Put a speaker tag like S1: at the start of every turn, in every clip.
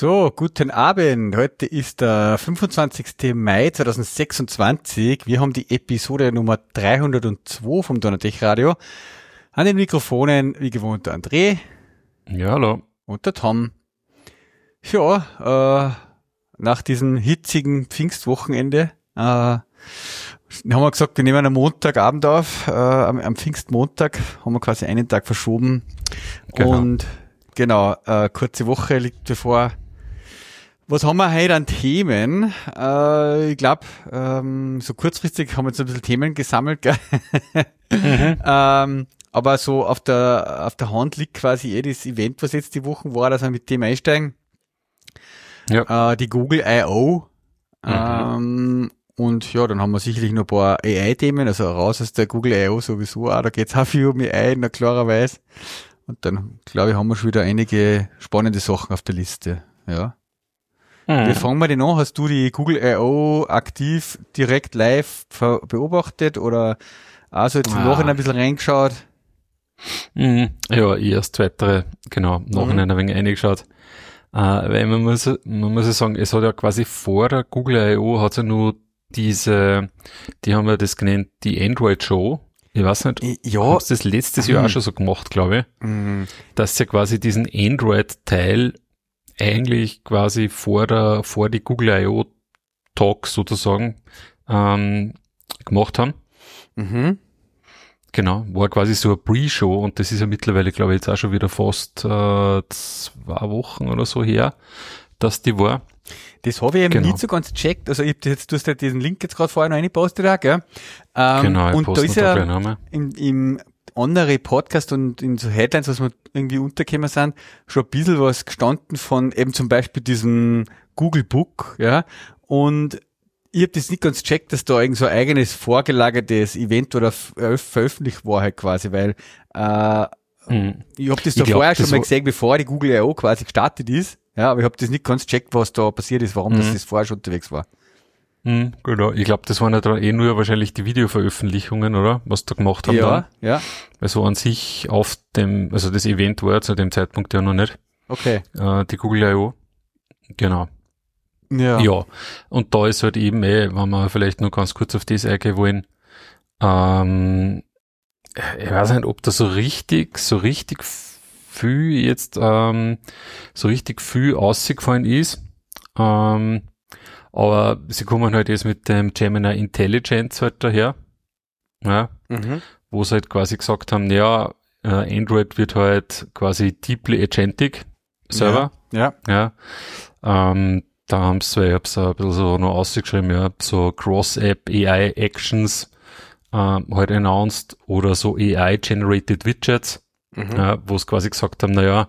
S1: So, guten Abend. Heute ist der 25. Mai 2026. Wir haben die Episode Nummer 302 vom Donnertech Radio. An den Mikrofonen, wie gewohnt, der André.
S2: Ja, hallo.
S1: Und der Tom. Ja, nach diesem hitzigen Pfingstwochenende haben wir gesagt, wir nehmen am Montagabend auf. Am Pfingstmontag haben wir quasi einen Tag verschoben.
S2: Genau.
S1: Und genau, kurze Woche liegt bevor. Was haben wir heute an Themen? Ich glaube, so kurzfristig haben wir jetzt ein bisschen Themen gesammelt, gell? Aber so auf der Hand liegt quasi das Event, was jetzt die Woche war, dass wir mit dem einsteigen.
S2: Ja.
S1: Die Google I.O. Und ja, dann haben wir sicherlich noch ein paar AI-Themen, also raus aus der Google I.O. sowieso auch, da geht's auch viel um AI, na klarerweise. Und dann, glaube ich, haben wir schon wieder einige spannende Sachen auf der Liste, ja. Wie fangen wir denn an? Hast du die Google I.O. aktiv direkt live beobachtet oder also jetzt im Nachhinein ein bisschen reingeschaut?
S2: Ja, ich erst weitere, genau, Nachhinein ein wenig reingeschaut. Weil man muss ja sagen, es hat ja quasi vor der Google I.O. hat es ja nur die haben ja das genannt, die Android Show. Ich weiß nicht,
S1: ja.
S2: haben sie das letztes Jahr auch schon so gemacht, glaube ich, dass sie quasi diesen Android-Teil eigentlich quasi vor die Google I.O. Talks sozusagen gemacht haben. Genau, war quasi so eine Pre-Show und das ist ja mittlerweile, glaube ich, jetzt auch schon wieder fast 2 Wochen oder so her, dass die war.
S1: Das habe ich eben nicht so ganz gecheckt. Also du hast ja diesen Link jetzt gerade vorher noch reingepostet auch, gell?
S2: Genau, ich
S1: und da ist ja
S2: da
S1: im andere Podcast und in so Headlines, was wir irgendwie untergekommen sind, schon ein bisschen was gestanden von eben zum Beispiel diesem Google Book, ja. Und ich habe das nicht ganz gecheckt, dass da irgend so ein eigenes vorgelagertes Event oder veröffentlicht war halt quasi, weil ich habe das da vorher schon mal gesehen, bevor die Google I.O. quasi gestartet ist. Ja, aber ich habe das nicht ganz gecheckt, was da passiert ist, warum das vorher schon unterwegs war.
S2: Genau, ich glaube, das waren ja dann nur wahrscheinlich die Videoveröffentlichungen, oder? Was da gemacht haben dann.
S1: Ja.
S2: Also an sich also das Event war zu dem Zeitpunkt ja noch nicht.
S1: Okay.
S2: Die Google I.O. Genau.
S1: Ja.
S2: Und da ist halt eben, wenn wir vielleicht noch ganz kurz auf das eingehen wollen, ich weiß nicht, ob da so richtig viel jetzt, so richtig viel ausgefallen ist, aber sie kommen halt jetzt mit dem Gemini Intelligence halt daher, ja, wo sie halt quasi gesagt haben, ja, Android wird halt quasi deeply agentic Server.
S1: Ja.
S2: Da haben sie, ich hab's ein bisschen so noch ausgeschrieben, ja, so Cross-App AI Actions halt announced oder so AI-generated Widgets, wo sie quasi gesagt haben, naja,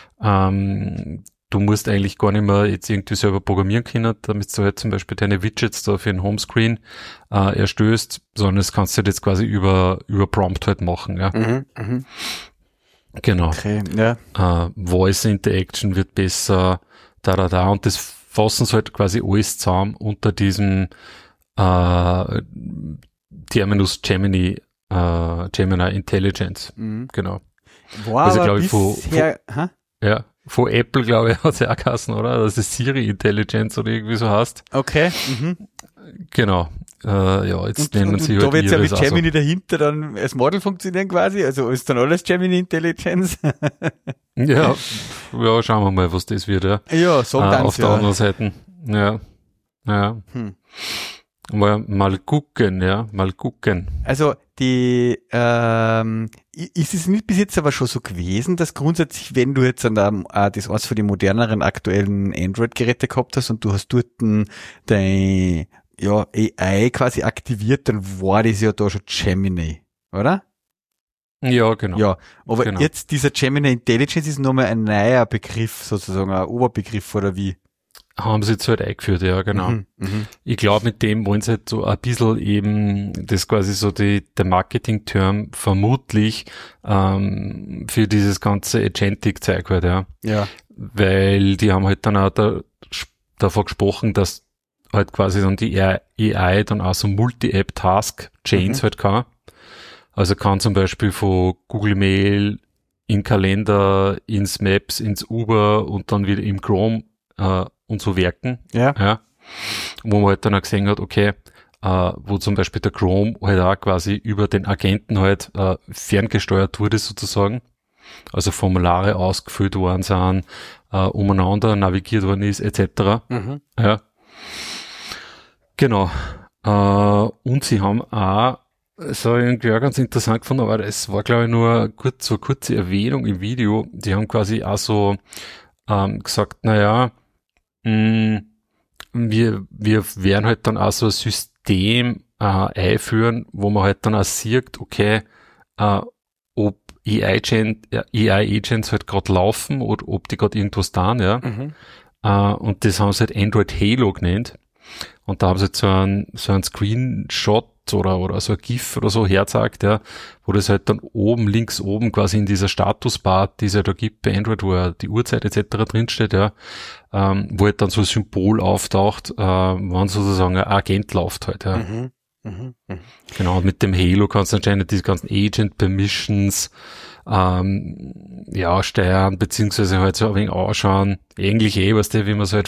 S2: du musst eigentlich gar nicht mehr jetzt irgendwie selber programmieren können, damit du halt zum Beispiel deine Widgets da für den Homescreen erstößt, sondern das kannst du halt jetzt quasi über Prompt halt machen, ja. Genau.
S1: Okay, ja.
S2: Voice Interaction wird besser, und das fassen sie halt quasi alles zusammen unter diesem Terminus Gemini Intelligence. Genau.
S1: War
S2: also,
S1: aber
S2: glaube ich, von Apple, glaube ich, hat es ja auch geheißen, oder? Dass es Siri Intelligence oder irgendwie so heißt.
S1: Okay.
S2: Genau. Jetzt nennen sie
S1: halt da wird ja mit Gemini
S2: so
S1: dahinter dann als Model funktionieren quasi, also ist dann alles Gemini Intelligence.
S2: ja, schauen wir mal, was das wird, ja.
S1: Ja, sagen
S2: auf der anderen Seite. Ja. Mal gucken.
S1: Also ist es nicht bis jetzt aber schon so gewesen, dass grundsätzlich, wenn du jetzt das eins von den moderneren aktuellen Android-Geräte gehabt hast und du hast dort dein AI quasi aktiviert, dann war das ja da schon Gemini, oder?
S2: Ja, genau.
S1: Ja, aber jetzt dieser Gemini Intelligence ist nochmal ein neuer Begriff, sozusagen ein Oberbegriff, oder wie?
S2: Haben sie jetzt halt eingeführt, ja, genau. Ich glaube, mit dem wollen sie halt so ein bisschen eben, das quasi so der Marketing-Term vermutlich für dieses ganze Agentic-Zeug halt, ja.
S1: Ja.
S2: Weil die haben halt dann auch davon gesprochen, dass halt quasi dann die AI dann auch so Multi-App-Task-Chains halt kann. Also kann zum Beispiel von Google Mail in Kalender, ins Maps, ins Uber und dann wieder im Chrome und so werken.
S1: Ja.
S2: Wo man halt dann auch gesehen hat, okay, wo zum Beispiel der Chrome halt auch quasi über den Agenten halt ferngesteuert wurde sozusagen. Also Formulare ausgefüllt worden sind, umeinander navigiert worden ist, etc. Ja. Genau. Und sie haben auch, das habe ich irgendwie auch ganz interessant gefunden, aber es war, glaube ich, nur so eine kurze Erwähnung im Video. Die haben quasi auch so gesagt, naja, wir werden halt dann auch so ein System einführen, wo man halt dann auch sieht, okay, ob AI-Agents halt gerade laufen oder ob die gerade irgendwas tun, ja. Und das haben sie halt Android Halo genannt. Und da haben sie halt so einen Screenshot oder so ein GIF oder so herzeigt, ja, wo das halt dann links oben quasi in dieser Statusbar, die es ja da gibt bei Android, wo die Uhrzeit etc. drinsteht, ja, wo halt dann so ein Symbol auftaucht, wann sozusagen ein Agent läuft halt, ja. Genau, und mit dem Halo kannst du anscheinend diese ganzen Agent Permissions steuern, beziehungsweise halt so ein wenig ausschauen, ähnlich weißt du, wie man es halt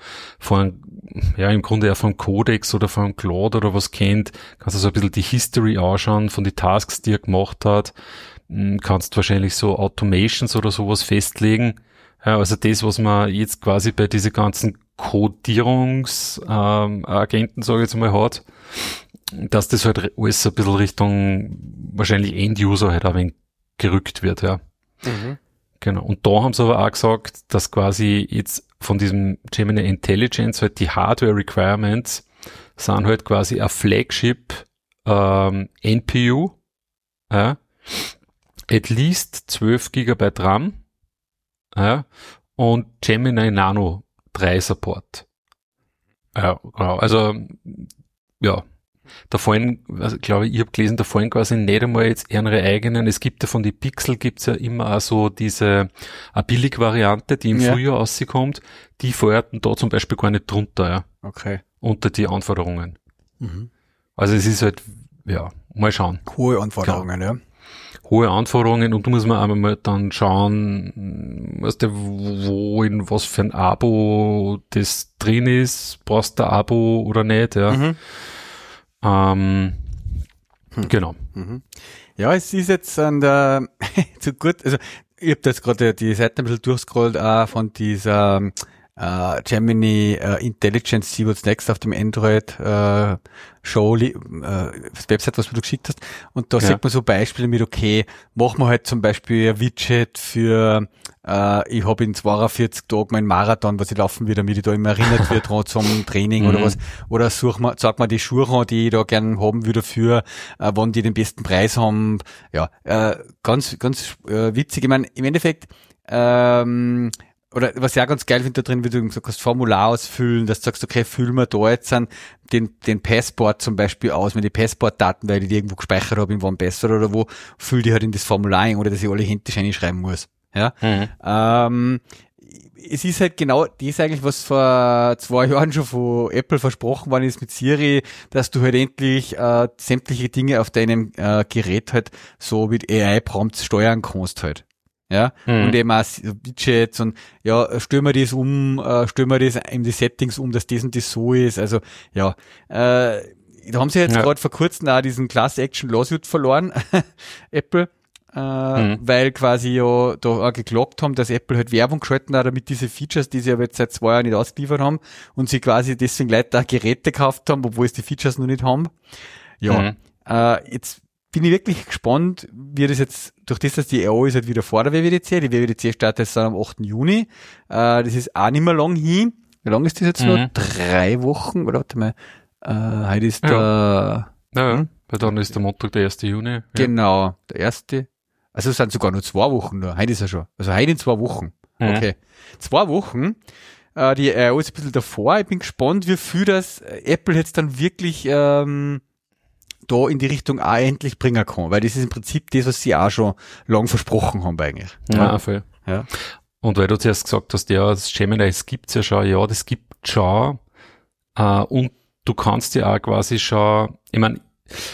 S2: im Grunde ja vom Codex oder vom Claude oder was kennt, kannst du so ein bisschen die History ausschauen von den Tasks, die er gemacht hat, kannst wahrscheinlich so Automations oder sowas festlegen, ja, also das, was man jetzt quasi bei diese ganzen Codierungsagenten, sage ich jetzt mal, hat, dass das halt alles ein bisschen Richtung wahrscheinlich End-User halt ein wenig gerückt wird, ja. Genau. Und da haben sie aber auch gesagt, dass quasi jetzt von diesem Gemini Intelligence halt die Hardware Requirements sind halt quasi ein Flagship NPU, ja, at least 12 GB RAM, ja, und Gemini Nano 3 Support. Ja, genau. Also, ja. Da fallen, also, glaube ich habe gelesen, da fallen quasi nicht einmal jetzt ihre eigenen, es gibt ja von die Pixel gibt's ja immer auch so diese Billig-Variante, die im Frühjahr rauskommt, die feuerten da zum Beispiel gar nicht drunter, ja.
S1: Okay.
S2: Unter die Anforderungen. Also es ist halt, ja, mal schauen.
S1: Hohe Anforderungen,
S2: ja. Hohe Anforderungen, und du musst mal einmal dann schauen, weißt du, wo in was für ein Abo das drin ist, brauchst du ein Abo oder nicht, ja. Genau.
S1: Ja, es ist jetzt an der zu gut, also ich habe jetzt gerade die Seite ein bisschen durchscrollt von dieser Gemini Intelligence See What's Next auf dem Android Show Website, was du geschickt hast, und da sieht man so Beispiele mit, okay, machen wir halt zum Beispiel ein Widget für ich habe in 42 Tagen meinen Marathon, was ich laufen will, damit ich da immer erinnert wird dran zum Training oder was, oder sag mal die Schuhe an, die ich da gern haben würde dafür, wann die den besten Preis haben, ja, ganz witzig. Ich meine, im Endeffekt oder was ich auch ganz geil finde da drin, wie du gesagt hast, Formular ausfüllen, dass du sagst, okay, füllen wir da jetzt den Passport zum Beispiel aus, wenn die Passportdaten, weil ich die irgendwo gespeichert habe in OnePassword oder wo, füll die halt in das Formular ein, oder dass ich alle händisch reinschreiben muss. Ja. Es ist halt genau das eigentlich, was vor 2 Jahren schon von Apple versprochen worden ist mit Siri, dass du halt endlich sämtliche Dinge auf deinem Gerät halt so mit AI-Prompts steuern kannst halt. Ja, und eben auch Widgets und ja, stellen wir das in die Settings dass das und das so ist. Also ja, da haben sie jetzt gerade vor kurzem auch diesen Class Action Lawsuit verloren, Apple, weil quasi ja da auch geklagt haben, dass Apple halt Werbung geschalten hat, damit diese Features, die sie aber jetzt seit 2 Jahren nicht ausgeliefert haben, und sie quasi deswegen Leute auch Geräte gekauft haben, obwohl es die Features noch nicht haben. Ja, jetzt bin ich wirklich gespannt, wie das jetzt, durch das, dass die EO ist halt wieder vor der WWDC, die WWDC startet jetzt dann am 8. Juni, das ist auch nicht mehr lang hin. Wie lang ist das jetzt noch? 3 Wochen, oder warte mal, heute ist der...
S2: Ja, weil dann ist der Montag der 1. Juni. Ja.
S1: Genau, der 1. Also es sind sogar nur 2 Wochen nur, heute ist er schon, also heute in 2 Wochen. Okay, 2 Wochen, die EO ist ein bisschen davor, ich bin gespannt, wie viel das Apple jetzt dann wirklich da in die Richtung auch endlich bringen kann, weil das ist im Prinzip das, was sie auch schon lang versprochen haben eigentlich.
S2: Ja, voll. Ja. Und weil du zuerst gesagt hast, ja, das Gemini, das gibt's ja schon, ja, das gibt schon, und du kannst ja auch quasi schon, ich meine,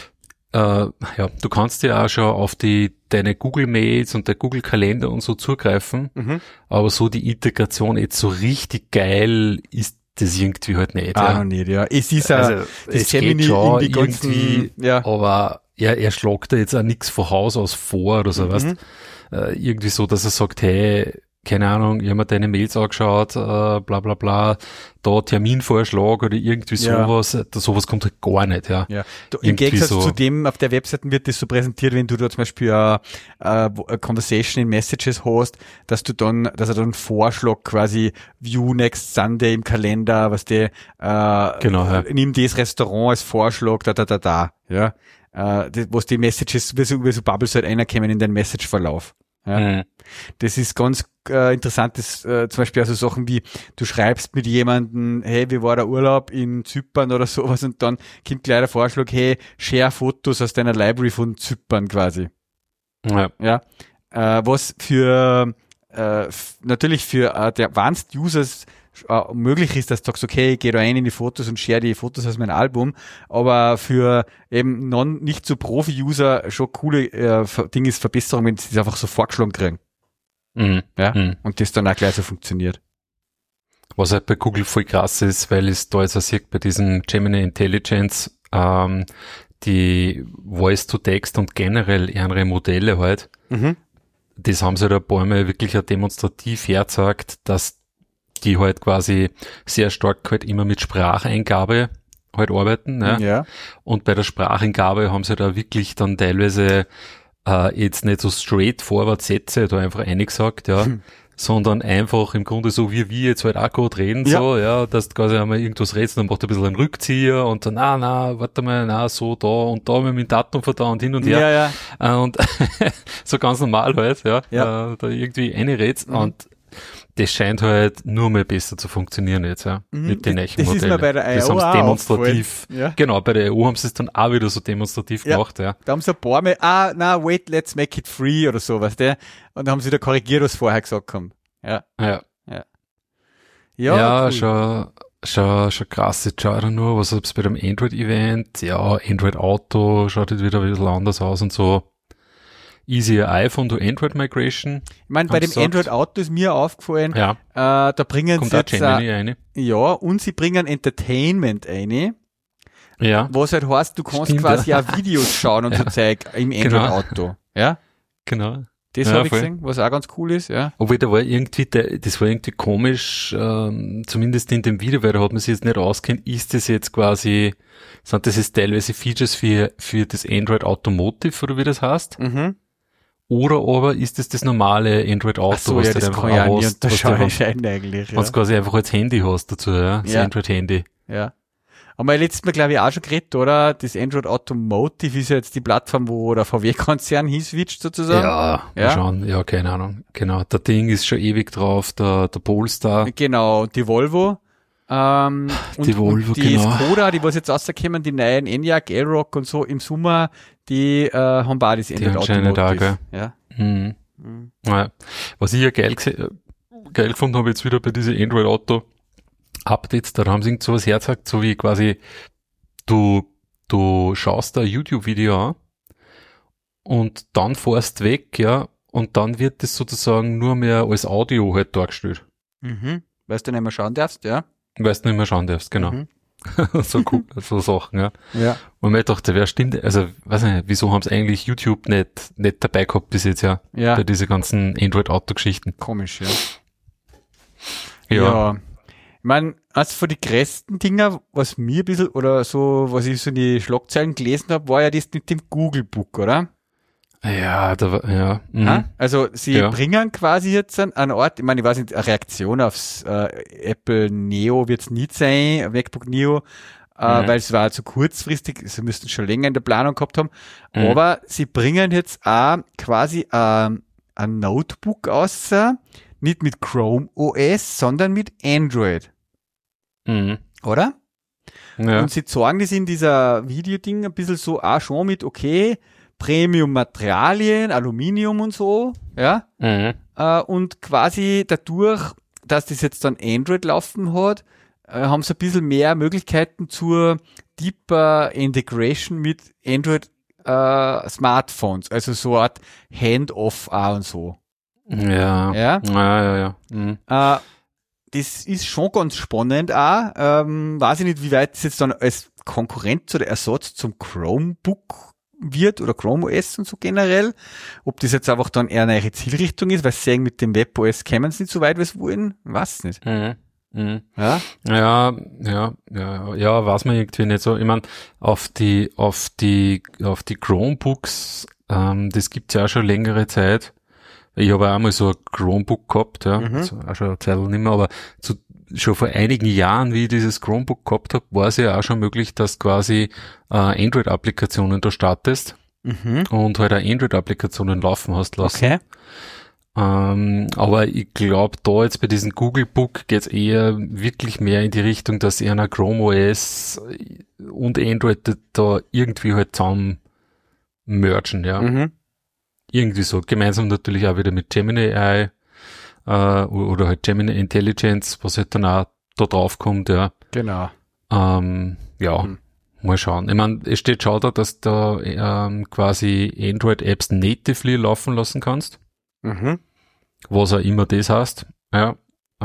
S2: du kannst ja auch schon auf deine Google Mails und der Google Kalender und so zugreifen, aber so die Integration jetzt so richtig geil ist das irgendwie halt nicht.
S1: Noch nicht, ja. Es ist
S2: also,
S1: das Gemini
S2: schon
S1: in die ganzen, ja.
S2: Aber er schlägt da jetzt auch nichts von Haus aus vor oder so, weißt irgendwie so, dass er sagt, hey, keine Ahnung, ich habe mir deine Mails angeschaut, bla bla bla, da Terminvorschlag oder irgendwie sowas, sowas kommt halt gar nicht, ja.
S1: Ja. Im Gegensatz zu dem, auf der Webseite wird das so präsentiert, wenn du da zum Beispiel a Conversation in Messages hast, dass er dann einen Vorschlag quasi View next Sunday im Kalender, was
S2: genau, ja.
S1: Nimm das Restaurant als Vorschlag, ja. Was die Messages, wie so Bubbles halt reinkommen in den Message-Verlauf. Ja. Das ist ganz interessantes, zum Beispiel also Sachen wie, du schreibst mit jemandem, hey, wie war der Urlaub in Zypern oder sowas und dann kommt gleich der Vorschlag, hey, share Fotos aus deiner Library von Zypern quasi. Ja. Was für natürlich für die Advanced Users möglich ist, dass du sagst, okay, ich gehe da rein in die Fotos und share die Fotos aus meinem Album, aber für eben nicht so Profi-User schon coole Dinge ist Verbesserung, wenn sie das einfach so vorgeschlagen kriegen. Und das dann auch gleich so funktioniert.
S2: Was halt bei Google voll krass ist, weil es da jetzt auch sieht, bei diesem Gemini Intelligence, die Voice-to-Text und generell andere Modelle halt, das haben sie halt ein paar Mal wirklich auch demonstrativ hergezeigt, dass die halt quasi sehr stark halt immer mit Spracheingabe halt arbeiten. Ja. Und bei der Spracheingabe haben sie da wirklich dann teilweise jetzt nicht so straightforward Sätze da einfach eingesagt, ja, sondern einfach im Grunde so, wie wir jetzt halt auch gerade reden, so, ja, dass du quasi einmal irgendwas redest, dann macht er ein bisschen einen Rückzieher und dann, warte mal, so da und da mit dem Datum von da und hin und her. Und so ganz normal halt, da irgendwie reinredst und das scheint halt nur mal besser zu funktionieren jetzt, mit den neuen Modellen.
S1: Das ist mir bei der IO
S2: das haben sie demonstrativ,
S1: genau,
S2: bei der EU haben sie es dann auch wieder so demonstrativ gemacht,
S1: Da haben sie ein paar Mal, wait, let's make it free oder so, weißt du, und dann haben sie wieder korrigiert, was vorher gesagt haben.
S2: Ja,
S1: cool.
S2: schon krass. Jetzt schau ich nur, was hab's bei dem Android-Event, Android Auto schaut jetzt wieder ein bisschen anders aus und so. Easier iPhone to Android Migration.
S1: Ich meine, bei dem Android Auto ist mir aufgefallen, da bringen
S2: kommt
S1: sie jetzt
S2: Gemini rein.
S1: Ja, und sie bringen Entertainment rein.
S2: Ja.
S1: Was halt heißt, du kannst quasi auch Videos schauen und so Zeug im Android Auto. Ja.
S2: Genau.
S1: Das habe ich gesehen, was auch ganz cool ist, ja.
S2: Obwohl, das war irgendwie komisch, zumindest in dem Video, weil da hat man sich jetzt nicht auskennt, ist das jetzt quasi, sind das jetzt teilweise Features für das Android Automotive, oder wie das heißt? Oder aber ist das normale Android Auto,
S1: so, was du das kann ja nicht unterscheiden eigentlich.
S2: Was quasi einfach als Handy hast dazu, das Android Handy.
S1: Ja. Haben wir letztes Mal, glaube ich, auch schon geredet, oder? Das Android Automotive ist ja jetzt die Plattform, wo der VW-Konzern hinswitcht sozusagen.
S2: Ja, keine Ahnung. Genau, der Ding ist schon ewig drauf, der Polestar.
S1: Genau, die Volvo. Und die Skoda, die was jetzt rauskommen, die neuen Enyaq, Aerox und so im Sommer, die haben auch das Android Automotive.
S2: Ja. Was ich ja geil gefunden habe jetzt wieder bei diese Android Auto Updates, da haben sie irgend sowas hergezeigt, so wie quasi du schaust da ein YouTube-Video an und dann fährst weg, und dann wird das sozusagen nur mehr als Audio halt dargestellt.
S1: Weil du nicht mehr schauen darfst,
S2: Weil du nicht mehr schauen darfst, genau. So cool, so Sachen,
S1: ja.
S2: Und mir dachte, wer stimmt, also, weiß nicht, wieso haben sie eigentlich YouTube nicht dabei gehabt bis jetzt, bei diese ganzen Android-Auto-Geschichten.
S1: Komisch, ja. Ich meine, eins von die größten Dinger, was mir ein bisschen, oder so, was ich so in die Schlagzeilen gelesen habe, war ja das mit dem Google Book, oder?
S2: Ja,
S1: Also, sie bringen quasi jetzt an Ort, ich meine, ich weiß nicht, eine Reaktion aufs Apple Neo wird's nicht sein, MacBook Neo, weil es war zu kurzfristig, sie müssten schon länger in der Planung gehabt haben, aber sie bringen jetzt auch quasi ein Notebook aus, nicht mit Chrome OS, sondern mit Android. Oder? Ja. Und sie zeigen das in dieser Videoding ein bisschen so auch schon mit, okay, Premium-Materialien, Aluminium und so, und quasi dadurch, dass das jetzt dann Android laufen hat, haben sie ein bisschen mehr Möglichkeiten zur deeper Integration mit Android Smartphones, also so eine Art Hand-off auch und so.
S2: Ja.
S1: Ja.
S2: Ja. Mhm.
S1: Das ist schon ganz spannend auch. Weiß ich nicht, wie weit es jetzt dann als Konkurrenz oder Ersatz zum Chromebook wird oder Chrome OS und so generell. Ob das jetzt einfach dann eher eine neue Zielrichtung ist, weil sie sagen, mit dem WebOS kämen sie nicht so weit, wie sie wollen. Weiß nicht.
S2: Mhm. Mhm.
S1: Ja?
S2: Ja, weiß man irgendwie nicht so. Ich meine, auf die Chromebooks, das gibt's ja auch schon längere Zeit. Ich habe auch einmal so ein Chromebook gehabt, ja, also auch schon eine Zeit lang nicht mehr, aber schon vor einigen Jahren, wie ich dieses Chromebook gehabt habe, war es ja auch schon möglich, dass quasi Android-Applikationen da startest und halt auch Android-Applikationen laufen hast lassen.
S1: Okay.
S2: Aber ich glaube, da jetzt bei diesem Google Book geht's eher wirklich mehr in die Richtung, dass eher ein Chrome OS und Android da irgendwie halt zusammen mergen, ja. Irgendwie so. Gemeinsam natürlich auch wieder mit Gemini AI oder halt Gemini Intelligence, was halt dann auch da drauf kommt, ja.
S1: Genau.
S2: Mal schauen. Ich meine, es steht schon da, dass da quasi Android-Apps natively laufen lassen kannst. Was auch immer das heißt. Ja.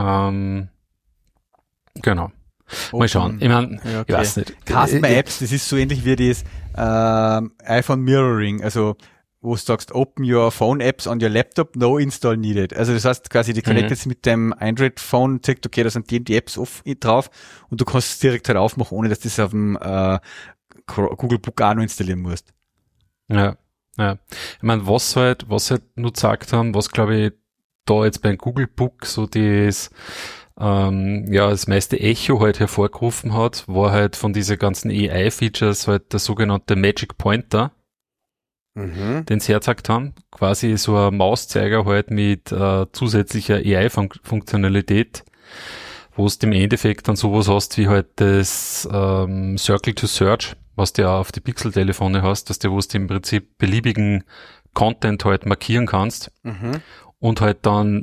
S2: Genau. Mal schauen. Ich meine,
S1: ja, okay.
S2: Ich weiß nicht.
S1: Customer Apps, das ist so ähnlich wie das iPhone Mirroring, also wo du sagst, open your phone apps on your laptop, no install needed. Also das heißt quasi, die connectet sich mit dem Android-Phone, sagt, okay, da sind die Apps drauf und du kannst es direkt halt aufmachen, ohne dass du es auf dem Google Book auch noch installieren musst.
S2: Ja. Ich meine, was halt nur gesagt haben, was glaube ich da jetzt beim Google Book so das meiste Echo halt hervorgerufen hat, war halt von diesen ganzen AI-Features halt der sogenannte Magic Pointer, den sie hergezeigt haben. Quasi so ein Mauszeiger halt mit zusätzlicher AI-Funktionalität, wo du im Endeffekt dann sowas hast wie halt das Circle to Search, was du ja auf die Pixel-Telefone hast, dass du, wo du im Prinzip beliebigen Content halt markieren kannst und halt dann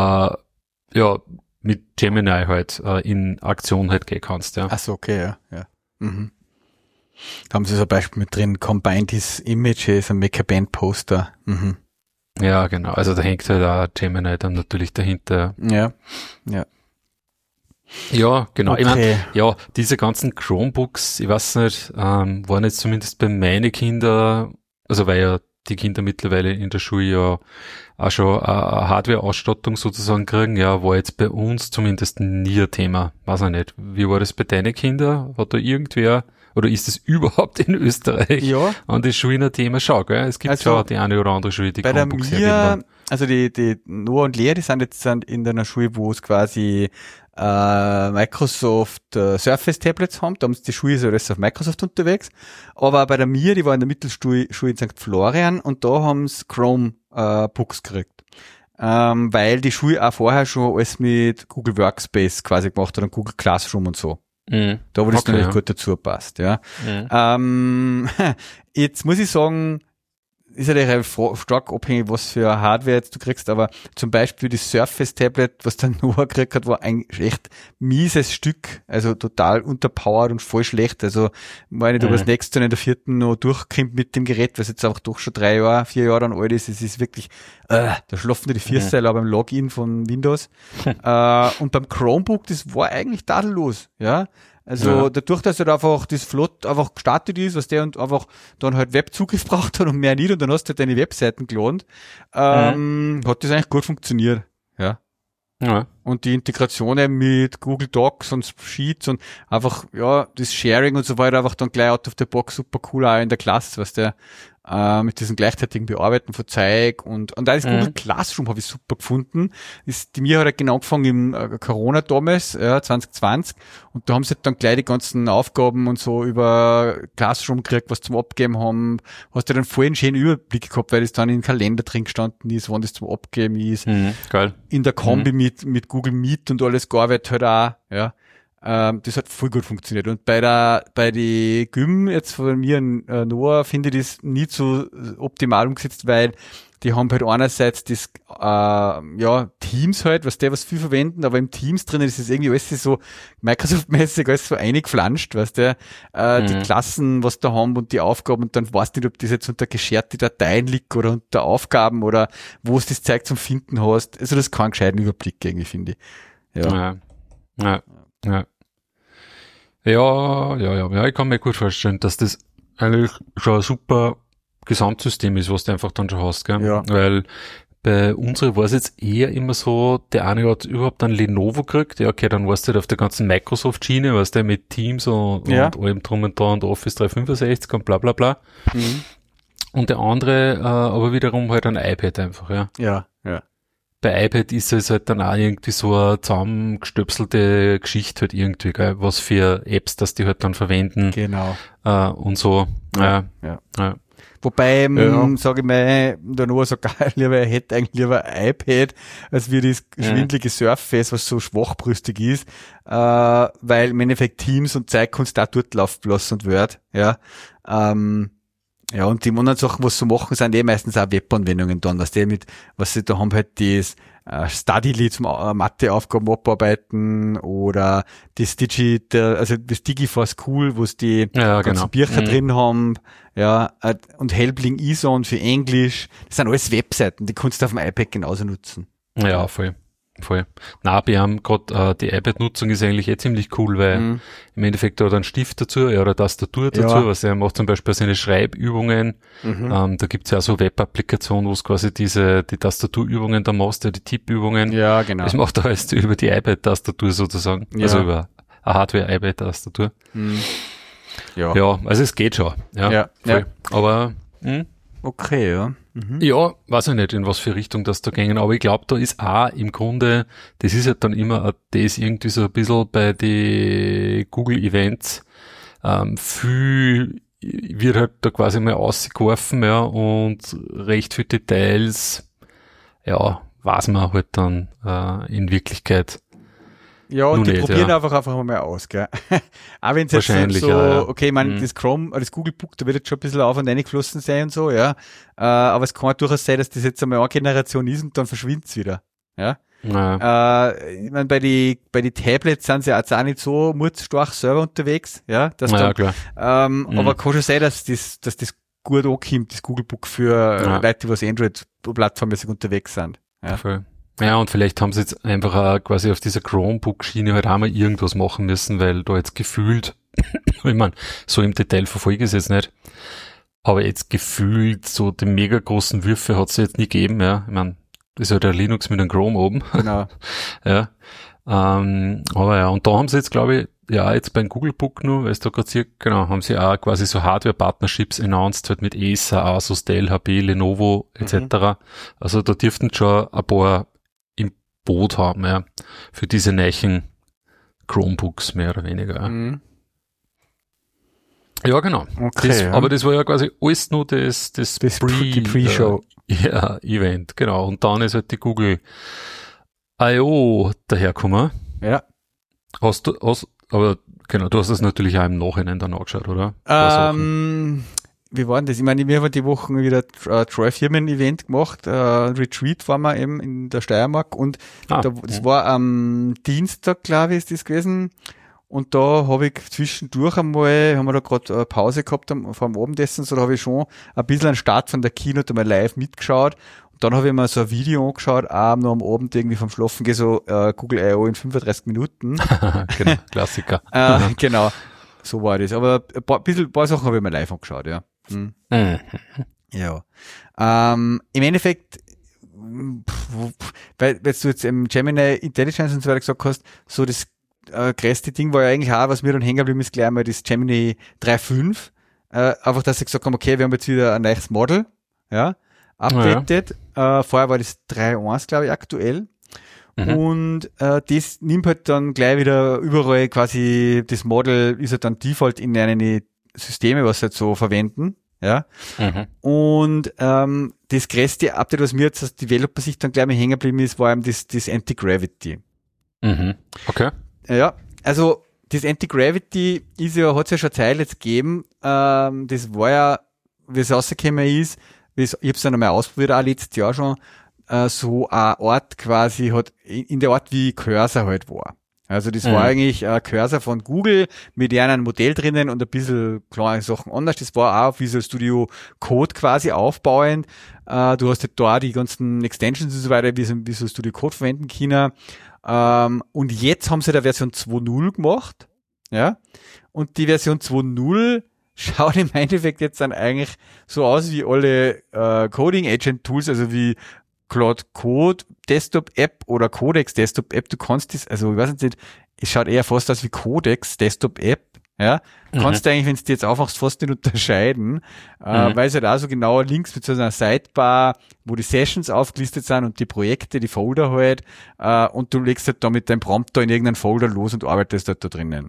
S2: mit Gemini halt in Aktion halt gehen kannst, ja.
S1: Ach so, okay, ja. Da haben sie so ein Beispiel mit drin, Combined his images and make a band poster.
S2: Ja, genau. Also da hängt halt auch Gemini dann natürlich dahinter.
S1: Ja.
S2: Ja, genau.
S1: Okay.
S2: Ich meine, ja, diese ganzen Chromebooks, ich weiß nicht, waren jetzt zumindest bei meinen Kindern, also weil ja die Kinder mittlerweile in der Schule ja auch schon eine Hardware-Ausstattung sozusagen kriegen, ja, war jetzt bei uns zumindest nie ein Thema. Weiß ich nicht. Wie war das bei deinen Kindern? Hat da irgendwer, oder ist es überhaupt in Österreich an die Schulen ein Thema? Schau, gell? Es gibt also, schon die eine oder andere Schule, die
S1: bei
S2: Chromebooks
S1: hergeben. Also die Noah und Lea, die sind jetzt in einer Schule, wo es quasi Microsoft Surface Tablets haben, da haben sie die Schule so alles auf Microsoft unterwegs, aber bei der Mia, die war in der Mittelschule in St. Florian und da haben sie Chrome Books gekriegt, weil die Schule auch vorher schon alles mit Google Workspace quasi gemacht hat und Google Classroom und so. Da wo das noch nicht gut dazu passt, ja. Jetzt muss ich sagen, ist ja stark abhängig, was für Hardware jetzt du kriegst, aber zum Beispiel das Surface Tablet, was der Noah gekriegt hat, war ein echt mieses Stück, also total unterpowered und voll schlecht, also war nicht, ob das nächste in der 4. noch durchkommt mit dem Gerät, was jetzt einfach doch schon 4 Jahre dann alt ist, es ist wirklich, da schlafen die Viersteiler beim Login von Windows, und beim Chromebook, das war eigentlich tadellos, ja. Also dadurch, dass halt einfach das flott einfach gestartet ist, was der und einfach dann halt Webzugriff braucht hat und mehr nicht und dann hast du halt deine Webseiten gelohnt, hat das eigentlich gut funktioniert. Ja. Und die Integration eben mit Google Docs und Sheets und einfach, ja, das Sharing und so weiter einfach dann gleich out of the box super cool auch in der Klasse, was der mit diesem gleichzeitigen Bearbeiten von Zeug und da ist Google Classroom habe ich super gefunden. Die mir hat genau angefangen im Corona damals, 2020 und da haben sie dann gleich die ganzen Aufgaben und so über Classroom gekriegt, was zum Abgeben haben. Hast du dann voll einen schönen Überblick gehabt, weil das dann in den Kalender drin gestanden ist, wann das zum Abgeben ist.
S2: Geil.
S1: In der Kombi mit Google Meet und alles gearbeitet halt auch, ja. Das hat voll gut funktioniert. Und bei die Gym jetzt von mir Noah finde ich das nicht so optimal umgesetzt, weil die haben halt einerseits das, Teams halt, was viel verwenden, aber im Teams drin ist es irgendwie alles so Microsoft-mäßig alles so eingeflanscht, weißt du, die Klassen, was da haben und die Aufgaben und dann weißt du nicht, ob das jetzt unter gescherte Dateien liegt oder unter Aufgaben oder wo es das Zeug zum Finden hast. Also das ist kein gescheiten Überblick irgendwie, finde ich. Ja,
S2: ich kann mir gut vorstellen, dass das eigentlich schon ein super Gesamtsystem ist, was du einfach dann schon hast, gell?
S1: Ja.
S2: Weil bei unserer war es jetzt eher immer so, der eine hat überhaupt einen Lenovo gekriegt, ja okay, dann warst du halt auf der ganzen Microsoft-Schiene, weißt du, mit Teams und allem drum und dran und Office 365 und bla bla bla.
S1: Mhm.
S2: Und der andere aber wiederum halt ein iPad einfach, ja.
S1: Ja.
S2: Bei iPad ist es halt dann auch irgendwie so eine zusammengestöpselte Geschichte halt irgendwie, gell? Was für Apps, dass die halt dann verwenden.
S1: Genau.
S2: Und so. Ja.
S1: Wobei, sage ich mal, der Noah sagt, er hätte eigentlich lieber ein iPad, als wie das schwindelige Surface, was so schwachbrüstig ist, weil im Endeffekt Teams und Zeit kannst du auch dort laufen lassen und Word, ja. Und die anderen Sachen, was sie machen, sind meistens auch Webanwendungen dann, was sie da haben halt das Studily zum Matheaufgaben abarbeiten oder das das Digiforce Cool, wo sie die ganzen Bücher drin haben, und Helbling ISON für Englisch. Das sind alles Webseiten, die kannst du auf dem iPad genauso nutzen.
S2: Ja, voll. Na, wir haben gerade die iPad-Nutzung ist eigentlich ziemlich cool, weil im Endeffekt da hat er einen Stift dazu, oder Tastatur dazu, was er macht zum Beispiel seine Schreibübungen. Da gibt's ja auch so Web-Applikationen, wo es quasi die Tastaturübungen da machst, die Tippübungen.
S1: Ja, genau.
S2: Das macht er alles über die iPad-Tastatur sozusagen, also über eine Hardware-iPad-Tastatur. Ja, also es geht schon. Ja. Aber
S1: okay, ja.
S2: Ja, weiß ich nicht, in was für Richtung das da gingen, aber ich glaube, da ist auch im Grunde, das ist halt dann immer, das irgendwie so ein bisschen bei die Google-Events, viel wird halt da quasi mal ausgeworfen, und recht viele Details, weiß man halt dann in Wirklichkeit.
S1: Ja, und die probieren einfach mal aus, gell. Auch wenn es jetzt so, okay, das das Google Book, da wird jetzt schon ein bisschen auf und reingeflossen sein und so, ja. Aber es kann durchaus sein, dass das jetzt einmal eine Generation ist und dann verschwindet es wieder, ja. Ich meine, bei die Tablets sind sie jetzt auch nicht so mutzstark selber unterwegs, ja.
S2: Klar.
S1: Aber kann schon sein, dass das gut ankommt, das Google Book für Leute, die was Android-plattformmäßig unterwegs sind. Ja.
S2: Voll. Ja, und vielleicht haben sie jetzt einfach auch quasi auf dieser Chromebook-Schiene halt auch mal irgendwas machen müssen, weil da jetzt gefühlt, ich meine, so im Detail verfolge ich es jetzt nicht, aber jetzt gefühlt so die mega großen Würfe hat es jetzt nie gegeben, ja. Ich meine, das ist ja der Linux mit einem Chrome oben.
S1: Genau.
S2: Ja. Aber und da haben sie jetzt, glaube ich, jetzt beim Google Book nur, weil es da gerade haben sie auch quasi so Hardware-Partnerships announced, halt mit Acer, Asus, Dell, HP, Lenovo, etc. Also da dürften schon ein paar im Boot haben, für diese neuen Chromebooks, mehr oder weniger. Ja, genau.
S1: Okay,
S2: aber das war ja quasi alles nur das
S1: Pre-Show.
S2: Event, genau. Und dann ist halt die Google I.O. dahergekommen.
S1: Ja.
S2: Aber genau, du hast das natürlich auch im Nachhinein dann angeschaut, oder?
S1: Wie war denn das? Ich meine, wir haben die Woche wieder Troy Firmen Event gemacht, Retreat waren wir eben in der Steiermark und das war am Dienstag, glaube ich, ist das gewesen. Und da habe ich zwischendurch einmal, haben wir da gerade Pause gehabt vor dem Abendessen, so da habe ich schon ein bisschen einen Start von der Keynote einmal live mitgeschaut. Und dann habe ich mir so ein Video angeschaut, noch am Abend irgendwie vom Schlafen gehen, so Google I.O. in 35 Minuten.
S2: Genau, Klassiker.
S1: Genau, so war das. Aber ein paar Sachen habe ich mir live angeschaut, ja. Ja. Im Endeffekt, weil du jetzt im Gemini Intelligence und so weiter gesagt hast, so das größte Ding war ja eigentlich auch, was mir dann hängen geblieben ist, gleich mal das Gemini 3.5. Einfach, dass sie gesagt haben, okay, wir haben jetzt wieder ein neues Model, updated. Vorher war das 3.1, glaube ich, aktuell. Und das nimmt halt dann gleich wieder überall quasi, das Model ist halt dann Default in eine Systeme, was sie halt so verwenden. Ja. Und das größte Update, was mir jetzt aus Developer-Sicht dann gleich mal hängen geblieben ist, war eben das Anti-Gravity.
S2: Okay.
S1: Ja, also das Anti-Gravity hat's ja schon eine Zeit jetzt gegeben. Das war ja, wie es rausgekommen ist, ich hab's dann einmal ausprobiert, auch letztes Jahr schon, so eine Art quasi in der Art wie Cursor halt war. Also das war eigentlich ein Cursor von Google mit einem Modell drinnen und ein bisschen kleine Sachen anders. Das war auch auf Visual Studio Code quasi aufbauend. Du hast halt da die ganzen Extensions und so weiter, wie Visual Studio Code verwenden können. Und jetzt haben sie da Version 2.0 gemacht. Ja. Und die Version 2.0 schaut im Endeffekt jetzt dann eigentlich so aus wie alle Coding Agent Tools, also wie Claude Code Desktop App oder Codex Desktop App. Du kannst das, also ich weiß nicht, es schaut eher fast aus wie Codex Desktop App. Ja, kannst du eigentlich, wenn du jetzt aufmachst, fast nicht unterscheiden, weil es halt auch so genau links mit so einer Sidebar, wo die Sessions aufgelistet sind und die Projekte, die Folder halt, und du legst halt da mit deinem Prompt da in irgendeinen Folder los und arbeitest halt da drinnen.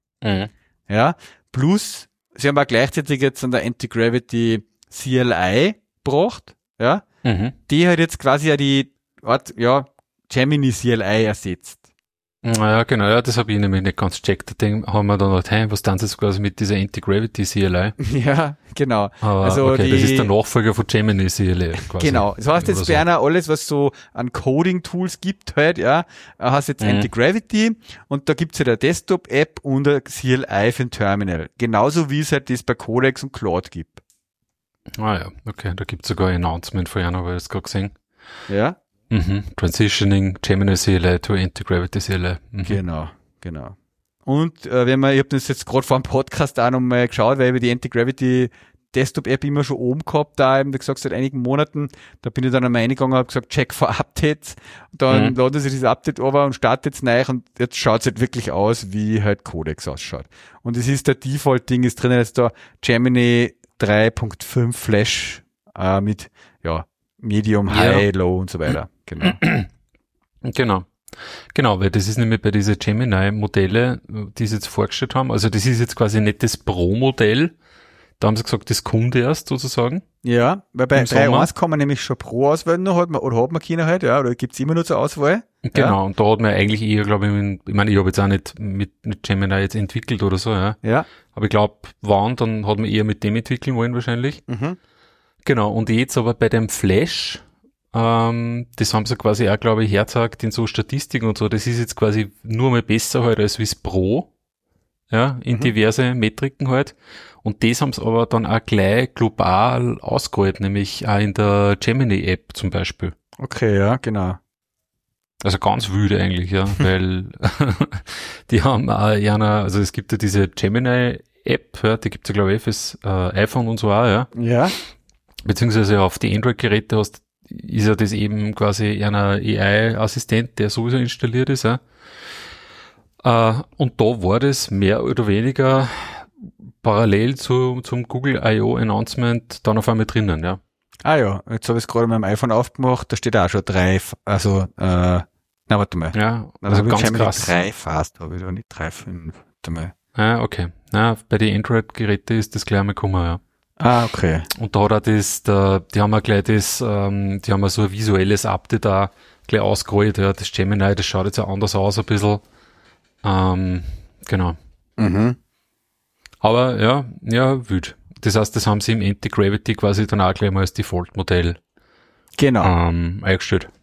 S1: Ja, plus, sie haben auch gleichzeitig jetzt an der Anti-Gravity CLI gebracht, ja, die halt jetzt quasi ja die Art, ja, Gemini CLI ersetzt.
S2: Ja, genau, ja, das habe ich nämlich nicht ganz gecheckt. Da haben wir dann gedacht, hey, was dann jetzt quasi mit dieser Anti-Gravity CLI?
S1: Ja, genau.
S2: Aber
S1: also
S2: okay, das ist der Nachfolger von Gemini CLI quasi.
S1: Genau. Das heißt jetzt bei einer alles, was so an Coding-Tools gibt halt, ja, hast jetzt Anti-Gravity und da gibt's halt eine Desktop-App und eine CLI für ein Terminal. Genauso wie es halt das bei Codex und Claude gibt.
S2: Ah ja, okay, da gibt's sogar ein Announcement von einer, habe ich jetzt gerade gesehen.
S1: Ja.
S2: Transitioning Gemini CLI to Anti-Gravity CLI.
S1: Genau. Und ich habe das jetzt gerade vor dem Podcast auch nochmal geschaut, weil ich die Anti-Gravity Desktop-App immer schon oben gehabt, da eben gesagt, seit einigen Monaten, da bin ich dann einmal reingegangen und habe gesagt, check for Updates. Und dann laden sie dieses Update over und startet jetzt neu und jetzt schaut es halt wirklich aus, wie halt Codex ausschaut. Und es ist der Default-Ding, ist drinnen jetzt da Gemini 3.5 Flash mit, ja, Medium, High, Low und so weiter.
S2: Genau, weil das ist nämlich bei diesen Gemini-Modelle, die sie jetzt vorgestellt haben, also das ist jetzt quasi nicht das Pro-Modell, da haben sie gesagt, das kommt erst sozusagen.
S1: Ja, weil bei 3.1 kann man nämlich schon Pro auswählen, noch hat man können halt, ja, oder gibt's immer nur zur Auswahl.
S2: Genau,
S1: ja.
S2: Und da hat man eigentlich eher, glaube ich meine, ich habe jetzt auch nicht mit Gemini jetzt entwickelt oder so, ja. Aber ich glaube, dann hat man eher mit dem entwickeln wollen wahrscheinlich. Genau, und jetzt aber bei dem Flash, das haben sie quasi auch, glaube ich, herzagt in so Statistiken und so, das ist jetzt quasi nur mal besser halt als wie Pro, ja, in diverse Metriken halt. Und das haben sie aber dann auch gleich global ausgerollt, nämlich auch in der Gemini-App zum Beispiel.
S1: Okay, ja, genau.
S2: Also ganz wüde eigentlich, ja, weil die haben auch also es gibt ja diese Gemini-App, ja, die gibt's ja, glaube ich, fürs iPhone und so auch, ja.
S1: Ja.
S2: Beziehungsweise auf die Android-Geräte ist ja das eben quasi einer AI-Assistent, der sowieso installiert ist, ja. Und da war das mehr oder weniger parallel zum Google I.O. Announcement dann auf einmal drinnen, ja.
S1: Ah ja, jetzt habe ich es gerade mit meinem iPhone aufgemacht, da steht auch schon 3, also, warte mal.
S2: Ja, also ganz krass.
S1: 3 Fast habe ich da, nicht 3.5, warte mal.
S2: Ah, okay. Ja, bei den Android-Geräten ist das gleich einmal gekommen, ja.
S1: Ah, okay.
S2: Und da hat auch die haben auch gleich die haben auch so ein visuelles Update da gleich ausgerollt, ja, das Gemini, das schaut jetzt ja anders aus ein bisschen. Genau. Aber ja, wüt. Das heißt, das haben sie im Anti-Gravity quasi dann auch gleich mal als Default-Modell eingestellt.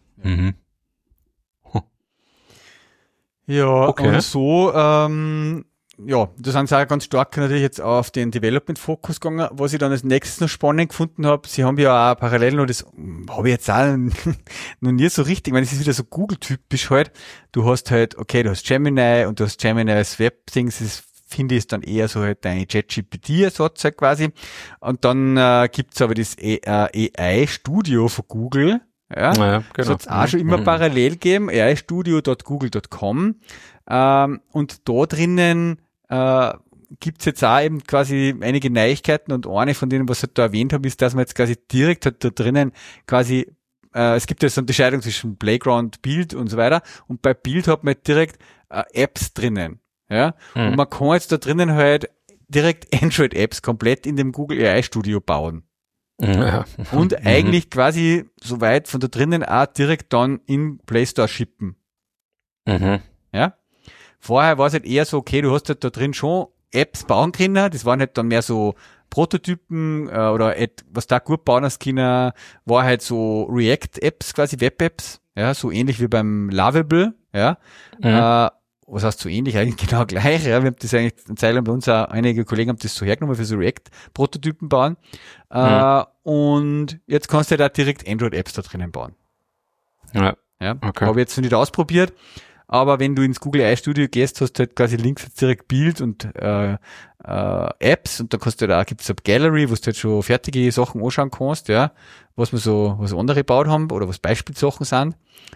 S1: Ja,
S2: okay.
S1: Und so, ja, da sind sie auch ganz stark natürlich jetzt auf den Development-Fokus gegangen. Was ich dann als nächstes noch spannend gefunden habe, sie haben ja auch parallel noch, das habe ich jetzt auch noch nie so richtig, ich meine, es ist wieder so Google-typisch halt. Du hast halt, okay, du hast Gemini und du hast Gemini als Web-Dings, das finde ich dann eher so halt dein ChatGPT-Ersatz halt quasi. Und dann gibt's aber das AI-Studio von Google. Ja,
S2: genau.
S1: Das hat's auch schon immer parallel gegeben, aistudio.google.com. Und da drinnen gibt's jetzt auch eben quasi einige Neuigkeiten und eine von denen, was ich halt da erwähnt habe, ist, dass man jetzt quasi direkt halt da drinnen quasi, es gibt ja so eine Unterscheidung zwischen Playground, Bild und so weiter und bei Bild hat man direkt Apps drinnen. Ja, und man kann jetzt da drinnen halt direkt Android-Apps komplett in dem Google AI Studio bauen.
S2: Ja.
S1: Und eigentlich quasi soweit von da drinnen auch direkt dann in Play Store shippen. Ja. Vorher war es halt eher so, okay, du hast halt da drin schon Apps bauen können, das waren halt dann mehr so Prototypen oder was da gut bauen hast können, war halt so React-Apps, quasi Web-Apps, ja, so ähnlich wie beim Lovable, ja. Was heißt so ähnlich? Eigentlich genau gleich, ja. Wir haben das eigentlich eine Zeit lang bei uns auch, einige Kollegen haben das so hergenommen für so React-Prototypen bauen. Und jetzt kannst du ja da direkt Android-Apps da drinnen bauen.
S2: Ja.
S1: Okay. Habe ich jetzt noch nicht ausprobiert. Aber wenn du ins Google AI Studio gehst, hast du halt quasi links jetzt direkt Bild und Apps und da kannst du da gibt's eine Gallery, wo du halt schon fertige Sachen anschauen kannst, ja, was andere gebaut haben oder was Beispielsachen sind.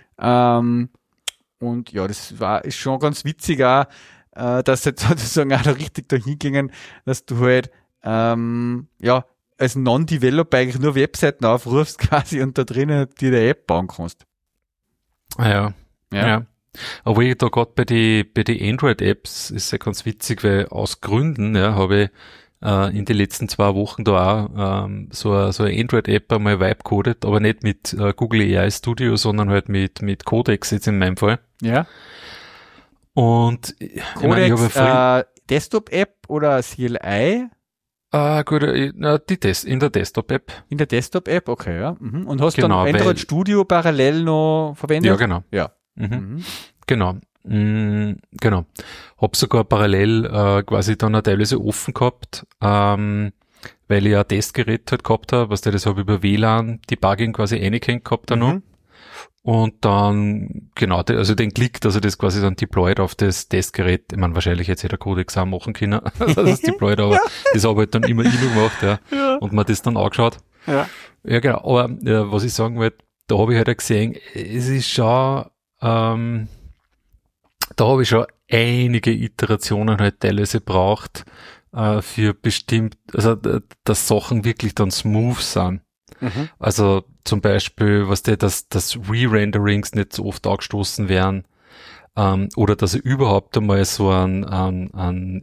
S1: Und ja, ist schon ganz witzig auch, dass jetzt sozusagen auch da richtig dahin gingen, dass du halt als Non-Developer eigentlich nur Webseiten aufrufst quasi und da drinnen dir eine App bauen kannst.
S2: Ja. Aber ich da gerade bei die Android-Apps ist ja ganz witzig, weil aus Gründen, habe ich in den letzten 2 Wochen da auch so eine Android-App einmal vibe-codet, aber nicht mit Google AI Studio, sondern halt mit Codex jetzt in meinem Fall.
S1: Ja.
S2: Und
S1: Codex, Desktop-App oder CLI?
S2: Gut, in der Desktop-App.
S1: In der Desktop-App, okay, ja. Mhm. Und hast dann Android Studio parallel noch verwendet?
S2: Ja, genau.
S1: Ja.
S2: Genau. Genau. Hab sogar parallel quasi dann auch teilweise offen gehabt, weil ich ja ein Testgerät halt gehabt habe, das habe über WLAN Debugging quasi eingehängt gehabt da noch. Und dann, genau, also den Klick, dass er das quasi dann deployt auf das Testgerät. Ich meine, wahrscheinlich jetzt hätte der Codex auch machen können, dass es deployt, aber das habe ich halt dann immer gemacht, ja. Und mir das dann angeschaut. Ja, genau. Aber was ich sagen wollte, da habe ich halt auch gesehen, es ist schon, da habe ich schon einige Iterationen halt teilweise braucht, für bestimmt, also, dass Sachen wirklich dann smooth sind. Also zum Beispiel, dass Re-Renderings nicht so oft angestoßen werden, oder dass ich überhaupt einmal so an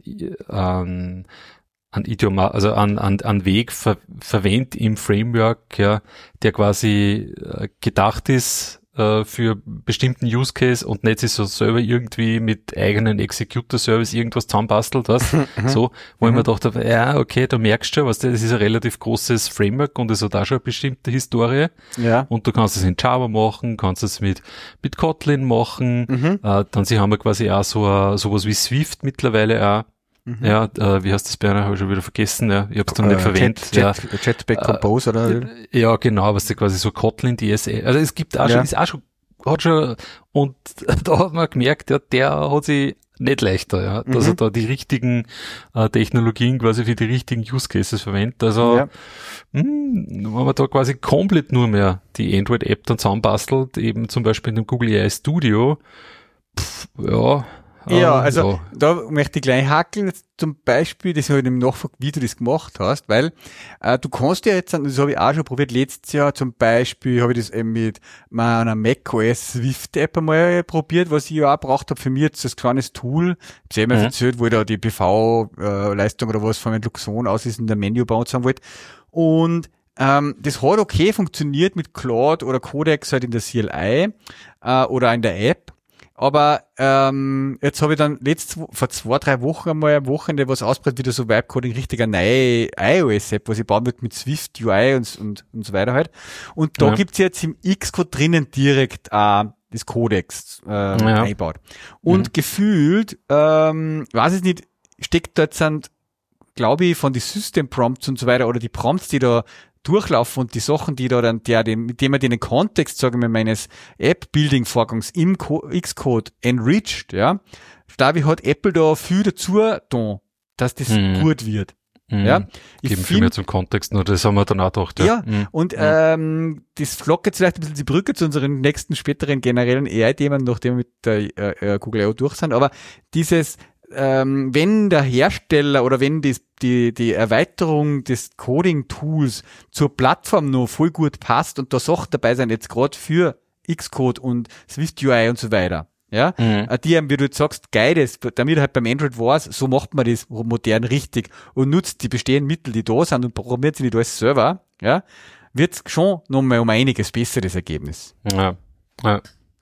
S2: Weg verwendet im Framework, ja, der quasi gedacht ist für bestimmten Use Case und nicht sich so selber irgendwie mit eigenen Executor-Service irgendwas zusammenbastelt, was so, wo ich mir dachte, ja, okay, da merkst du schon, das ist ein relativ großes Framework und es hat auch schon eine bestimmte Historie. Ja. Und du kannst es in Java machen, kannst es mit Kotlin machen, dann sie haben wir quasi auch sowas wie Swift mittlerweile auch. Ja, wie heißt das, Berner? Habe ich schon wieder vergessen, ja. Ich hab's dann nicht verwendet.
S1: Jetpack Compose, oder?
S2: Ja, genau, was da quasi so Kotlin DSL. Also es gibt auch schon, hat schon, und da hat man gemerkt, ja, der hat sich nicht leichter, ja, dass er da die richtigen Technologien quasi für die richtigen Use Cases verwendet. Also, wenn man da quasi komplett nur mehr die Android-App dann zusammenbastelt, eben zum Beispiel in dem Google AI Studio,
S1: ja, also da möchte ich gleich hakeln, jetzt zum Beispiel, das habe ich dem nachgefragt, wie du das gemacht hast, weil du kannst ja jetzt, das habe ich auch schon probiert, letztes Jahr zum Beispiel habe ich das eben mit meiner macOS Swift App einmal probiert, was ich ja auch braucht habe für mich jetzt als kleines Tool, ich habe mir erzählt, wo ich da die PV-Leistung oder was von meinem Luxon aus ist in der Menü bauen haben wollte und das hat okay funktioniert mit Claude oder Codex halt in der CLI oder in der App. Aber jetzt habe ich dann vor 2-3 Wochen einmal am Wochenende was ausprobiert, wieder so Vibe-Coding, richtig eine neue iOS-App, was ich bauen würde mit Swift UI und so weiter halt. Und da gibt's jetzt im Xcode drinnen direkt das Codex eingebaut. Und gefühlt, weiß ich nicht, steckt dort glaube ich, von die System-Prompts und so weiter oder die Prompts, die da durchlaufen und die Sachen, die da dann, mit dem man den Kontext, sagen wir, meines App-Building-Vorgangs im Xcode enriched, ja, da hat Apple da viel dazu getan, dass das gut wird. Ja,
S2: geben viel mehr zum Kontext, nur das haben wir dann auch gedacht.
S1: Ja, und das flockt jetzt vielleicht ein bisschen die Brücke zu unseren nächsten, späteren generellen AI-Themen, nachdem wir mit der Google I.O. durch sind, aber dieses wenn der Hersteller oder wenn die Erweiterung des Coding-Tools zur Plattform noch voll gut passt und da Sachen dabei sind, jetzt gerade für Xcode und Swift UI und so weiter, ja, die haben, wie du jetzt sagst, Guides, damit halt beim Android weiß, so macht man das modern richtig und nutzt die bestehenden Mittel, die da sind und programmiert sie nicht alles selber, ja, wird's schon nochmal um einiges besseres Ergebnis.
S2: Ja.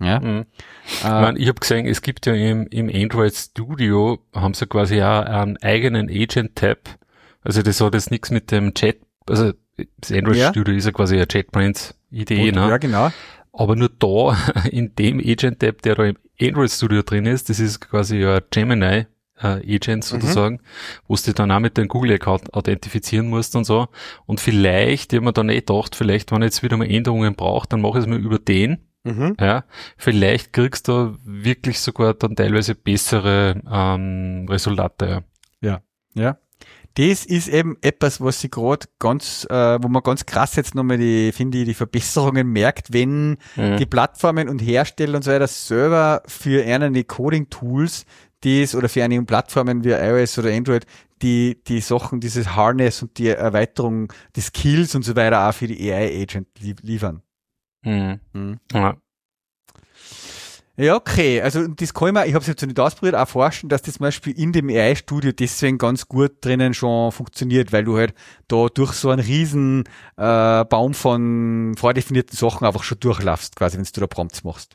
S1: Ja.
S2: Ich meine, ich habe gesehen, es gibt ja im Android Studio, haben sie quasi auch einen eigenen Agent-Tab. Also das hat jetzt nichts mit dem Chat, also das Android Studio ist ja quasi eine JetBrains-Idee, ne?
S1: Ja, genau.
S2: Aber nur da, in dem Agent-Tab, der da im Android Studio drin ist, das ist quasi ein Gemini Agent sozusagen, wo du dich dann auch mit deinem Google-Account authentifizieren musst und so. Und vielleicht, ich hab mir dann gedacht, vielleicht, wenn ich jetzt wieder mal Änderungen braucht, dann mache ich es mir über den. Ja, vielleicht kriegst du wirklich sogar dann teilweise bessere Resultate.
S1: Ja. Das ist eben etwas, was sie gerade ganz, wo man ganz krass jetzt nochmal die Verbesserungen merkt, wenn die Plattformen und Hersteller und so weiter selber für eine Coding-Tools oder für eine Plattformen wie iOS oder Android die Sachen, dieses Harness und die Erweiterung des Skills und so weiter auch für die AI-Agent liefern.
S2: Ja.
S1: Ja, okay. Also das kann ich habe es jetzt noch nicht ausprobiert, auch forschen, dass das zum Beispiel in dem AI-Studio deswegen ganz gut drinnen schon funktioniert, weil du halt da durch so einen riesen Baum von vordefinierten Sachen einfach schon durchlaufst, quasi, wenn du da Prompts machst.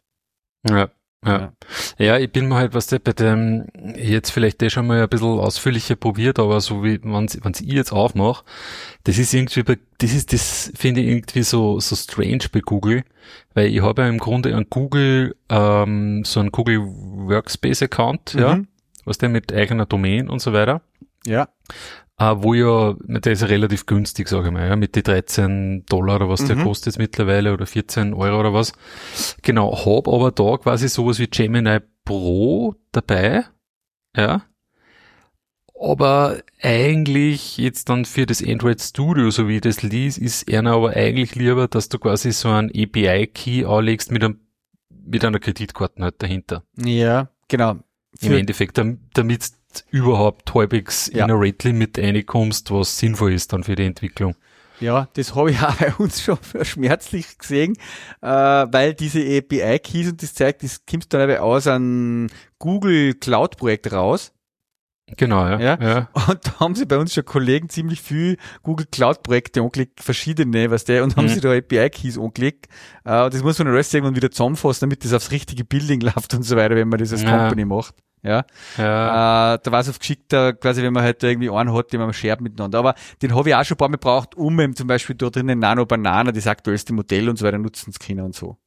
S2: Ja, ich bin mal halt, was der bei dem jetzt vielleicht schon mal ein bisschen ausführlicher probiert, aber so wie, wenn's ich jetzt aufmache, das finde ich irgendwie so strange bei Google, weil ich habe ja im Grunde an Google, so einen Google Workspace Account, ja, was der mit eigener Domain und so weiter.
S1: Ja.
S2: Wo ja, der ist ja relativ günstig, sage ich mal, ja, mit die $13 oder was der kostet jetzt mittlerweile oder 14 Euro oder was. Genau, hab aber da quasi sowas wie Gemini Pro dabei, ja. Aber eigentlich jetzt dann für das Android Studio, so wie ich das lies, ist einer aber eigentlich lieber, dass du quasi so einen API-Key anlegst mit einer Kreditkarte halt dahinter.
S1: Ja, genau.
S2: Im Endeffekt, damit überhaupt halbwegs in ein Rate Limit reinkommst, was sinnvoll ist dann für die Entwicklung.
S1: Ja, das habe ich auch bei uns schon schmerzlich gesehen, weil diese API-Keys und das zeigt, das kommt dann aber aus einem Google Cloud-Projekt raus.
S2: Genau, ja.
S1: Und da haben sie bei uns schon Kollegen ziemlich viel Google Cloud-Projekte angelegt, verschiedene, und haben sie da API-Keys angelegt. Das muss man erst irgendwann wieder zusammenfassen, damit das aufs richtige Building läuft und so weiter, wenn man das als Company macht. Da war es oft geschickter, quasi, wenn man halt irgendwie einen hat, den man shared miteinander. Aber den habe ich auch schon ein paar Mal gebraucht, um eben zum Beispiel da drinnen Nano Banana, das aktuellste Modell und so weiter nutzen zu können und so.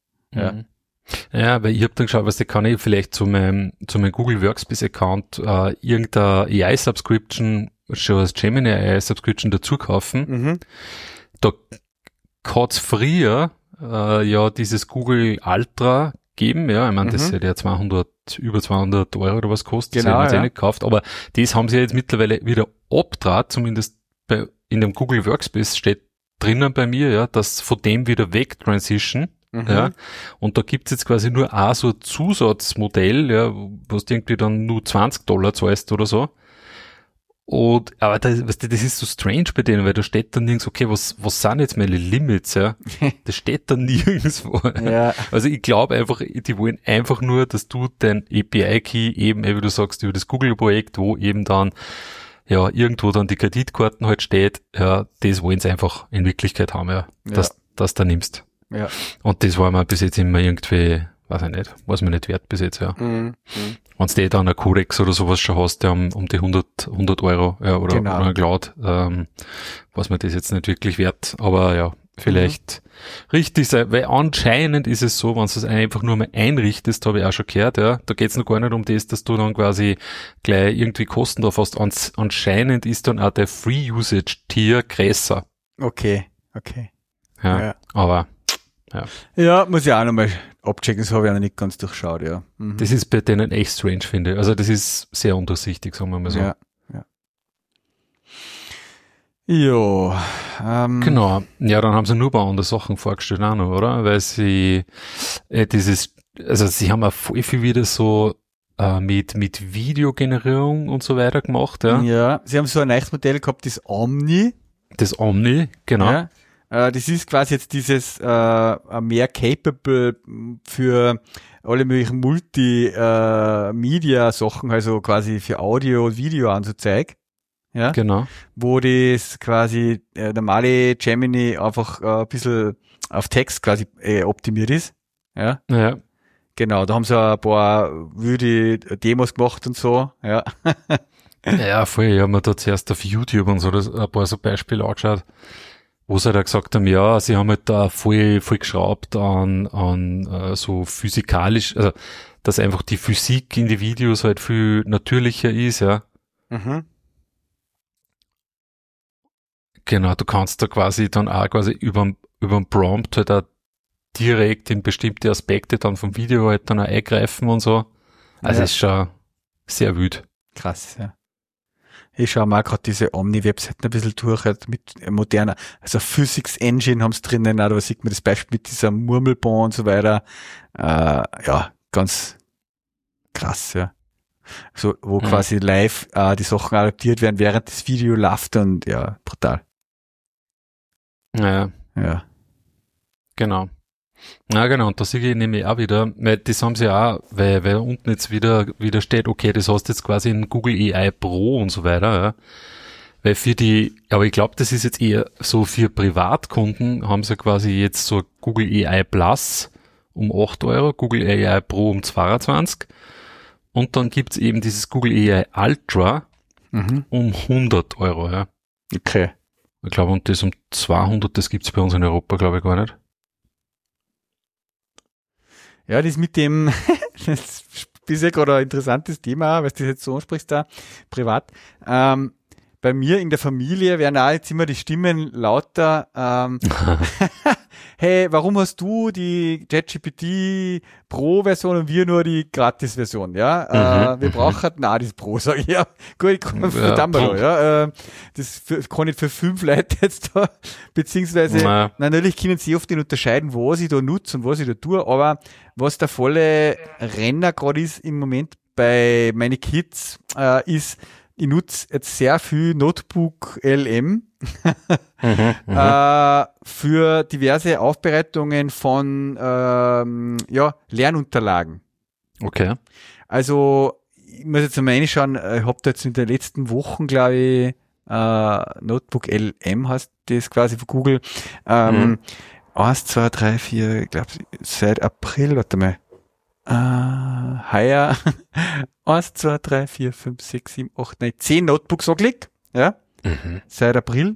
S2: Ja, weil ich habe dann geschaut, was kann ich vielleicht zu meinem Google Workspace Account irgendeine AI-Subscription, schon als Gemini AI-Subscription dazu kaufen. Da hat's früher ja dieses Google Ultra geben, ja, ich meine, das hätte ja über 200 Euro oder was kostet,
S1: genau,
S2: das hätte ich nicht gekauft, aber das haben sie ja jetzt mittlerweile wieder abtrat, zumindest in dem Google Workspace steht drinnen bei mir, ja, dass von dem wieder weg Transition. Ja, und da gibt's jetzt quasi nur auch so ein Zusatzmodell, ja, wo du irgendwie dann nur $20 zahlst oder so. Aber das ist so strange bei denen, weil da steht dann nirgends, okay, was sind jetzt meine Limits, ja? Das steht dann nirgendwo.
S1: Ja.
S2: Also ich glaube einfach, die wollen einfach nur, dass du dein API-Key eben, wie du sagst, über das Google-Projekt, wo eben dann, ja, irgendwo dann die Kreditkarten halt steht, ja, das wollen sie einfach in Wirklichkeit haben, ja, dass du nimmst.
S1: Ja.
S2: Und das war mir bis jetzt immer irgendwie, weiß ich nicht, was mir nicht wert bis jetzt, ja. Wenn du dann ein Codex oder sowas schon hast, der um die 100 Euro, ja, oder ein Cloud, was mir das jetzt nicht wirklich wert, aber ja, vielleicht richtig sein, weil anscheinend ist es so, wenn du es einfach nur mal einrichtest, habe ich auch schon gehört, ja, da geht's noch gar nicht um das, dass du dann quasi gleich irgendwie Kosten drauf hast. Anscheinend ist dann auch der Free-Usage-Tier größer.
S1: Okay.
S2: Ja, aber
S1: ja, muss ich auch nochmal abchecken, das habe ich auch noch nicht ganz durchschaut, ja.
S2: Das ist bei denen echt strange, finde ich. Also das ist sehr undurchsichtig, sagen wir mal so.
S1: Ja.
S2: Genau. Ja, dann haben sie nur ein paar andere Sachen vorgestellt auch noch, oder? Weil sie sie haben auch voll viel wieder so mit Videogenerierung und so weiter gemacht, ja.
S1: Ja, sie haben so ein neues Modell gehabt, das Omni.
S2: Das Omni, genau.
S1: Ja. Das ist quasi jetzt dieses mehr capable für alle möglichen Multimedia-Sachen, also quasi für Audio und Video anzuzeigen. Ja.
S2: Genau.
S1: Wo das quasi normale Gemini einfach ein bisschen auf Text quasi optimiert ist. Ja.
S2: Ja.
S1: Genau, da haben sie ein paar wilde Demos gemacht und so, ja.
S2: Ja, voll. Ich habe mir da zuerst auf YouTube und so ein paar so Beispiele angeschaut, wo sie da gesagt haben, ja, sie haben halt da voll geschraubt an so physikalisch, also dass einfach die Physik in die Videos halt viel natürlicher ist, ja.
S1: Mhm.
S2: Genau, du kannst da quasi dann auch quasi überm Prompt halt auch direkt in bestimmte Aspekte dann vom Video halt dann auch eingreifen und so. Also
S1: Ja.
S2: ist schon sehr wild.
S1: Krass, ja. Ich schaue mal gerade diese Omni-Webseiten ein bisschen durch, halt mit moderner, also Physics Engine haben sie drinnen, auch da sieht man das Beispiel mit dieser Murmelbahn und so weiter. Ja, ganz krass, ja. So, wo quasi live die Sachen adaptiert werden, während das Video läuft und ja, brutal.
S2: Ja,
S1: Ja.
S2: genau. Ja, genau, und da sehe ich nämlich auch wieder, weil das haben sie auch, weil unten jetzt wieder steht, okay, das hast jetzt quasi in Google AI Pro und so weiter, ja. Weil aber ich glaube, das ist jetzt eher so für Privatkunden, haben sie quasi jetzt so Google AI Plus um 8 Euro, Google AI Pro um 22 und dann gibt's eben dieses Google AI Ultra
S1: Mhm.
S2: um 100 Euro, ja.
S1: Okay.
S2: Ich glaube, und das um 200, das gibt's bei uns in Europa, glaube ich, gar nicht.
S1: Ja, das mit dem, das ist ja gerade ein interessantes Thema, weil du das jetzt so ansprichst da, privat. Bei mir in der Familie werden auch jetzt immer die Stimmen lauter, hey, warum hast du die ChatGPT Pro-Version und wir nur die Gratis-Version, ja? Wir brauchen auch das Pro, sag ich, ja. Gut, ich kann verdammt mal, ja. Das kann ich für 5 Leute jetzt da, beziehungsweise, natürlich können sie oft nicht unterscheiden, was ich da nutze und was ich da tue, aber was der volle Renner gerade ist im Moment bei meinen Kids, ist, ich nutze jetzt sehr viel Notebook LM für diverse Aufbereitungen von Lernunterlagen.
S2: Okay.
S1: Also ich muss jetzt mal reinschauen, ich habe da jetzt in den letzten Wochen, glaube ich, Notebook LM heißt das quasi von Google. 1, 2, 3, 4, ich glaube seit April, warte mal. Heuer 1, 2, 3, 4, 5, 6, 7, 8, 9, 10 Notebooks angeklickt, ja, seit April.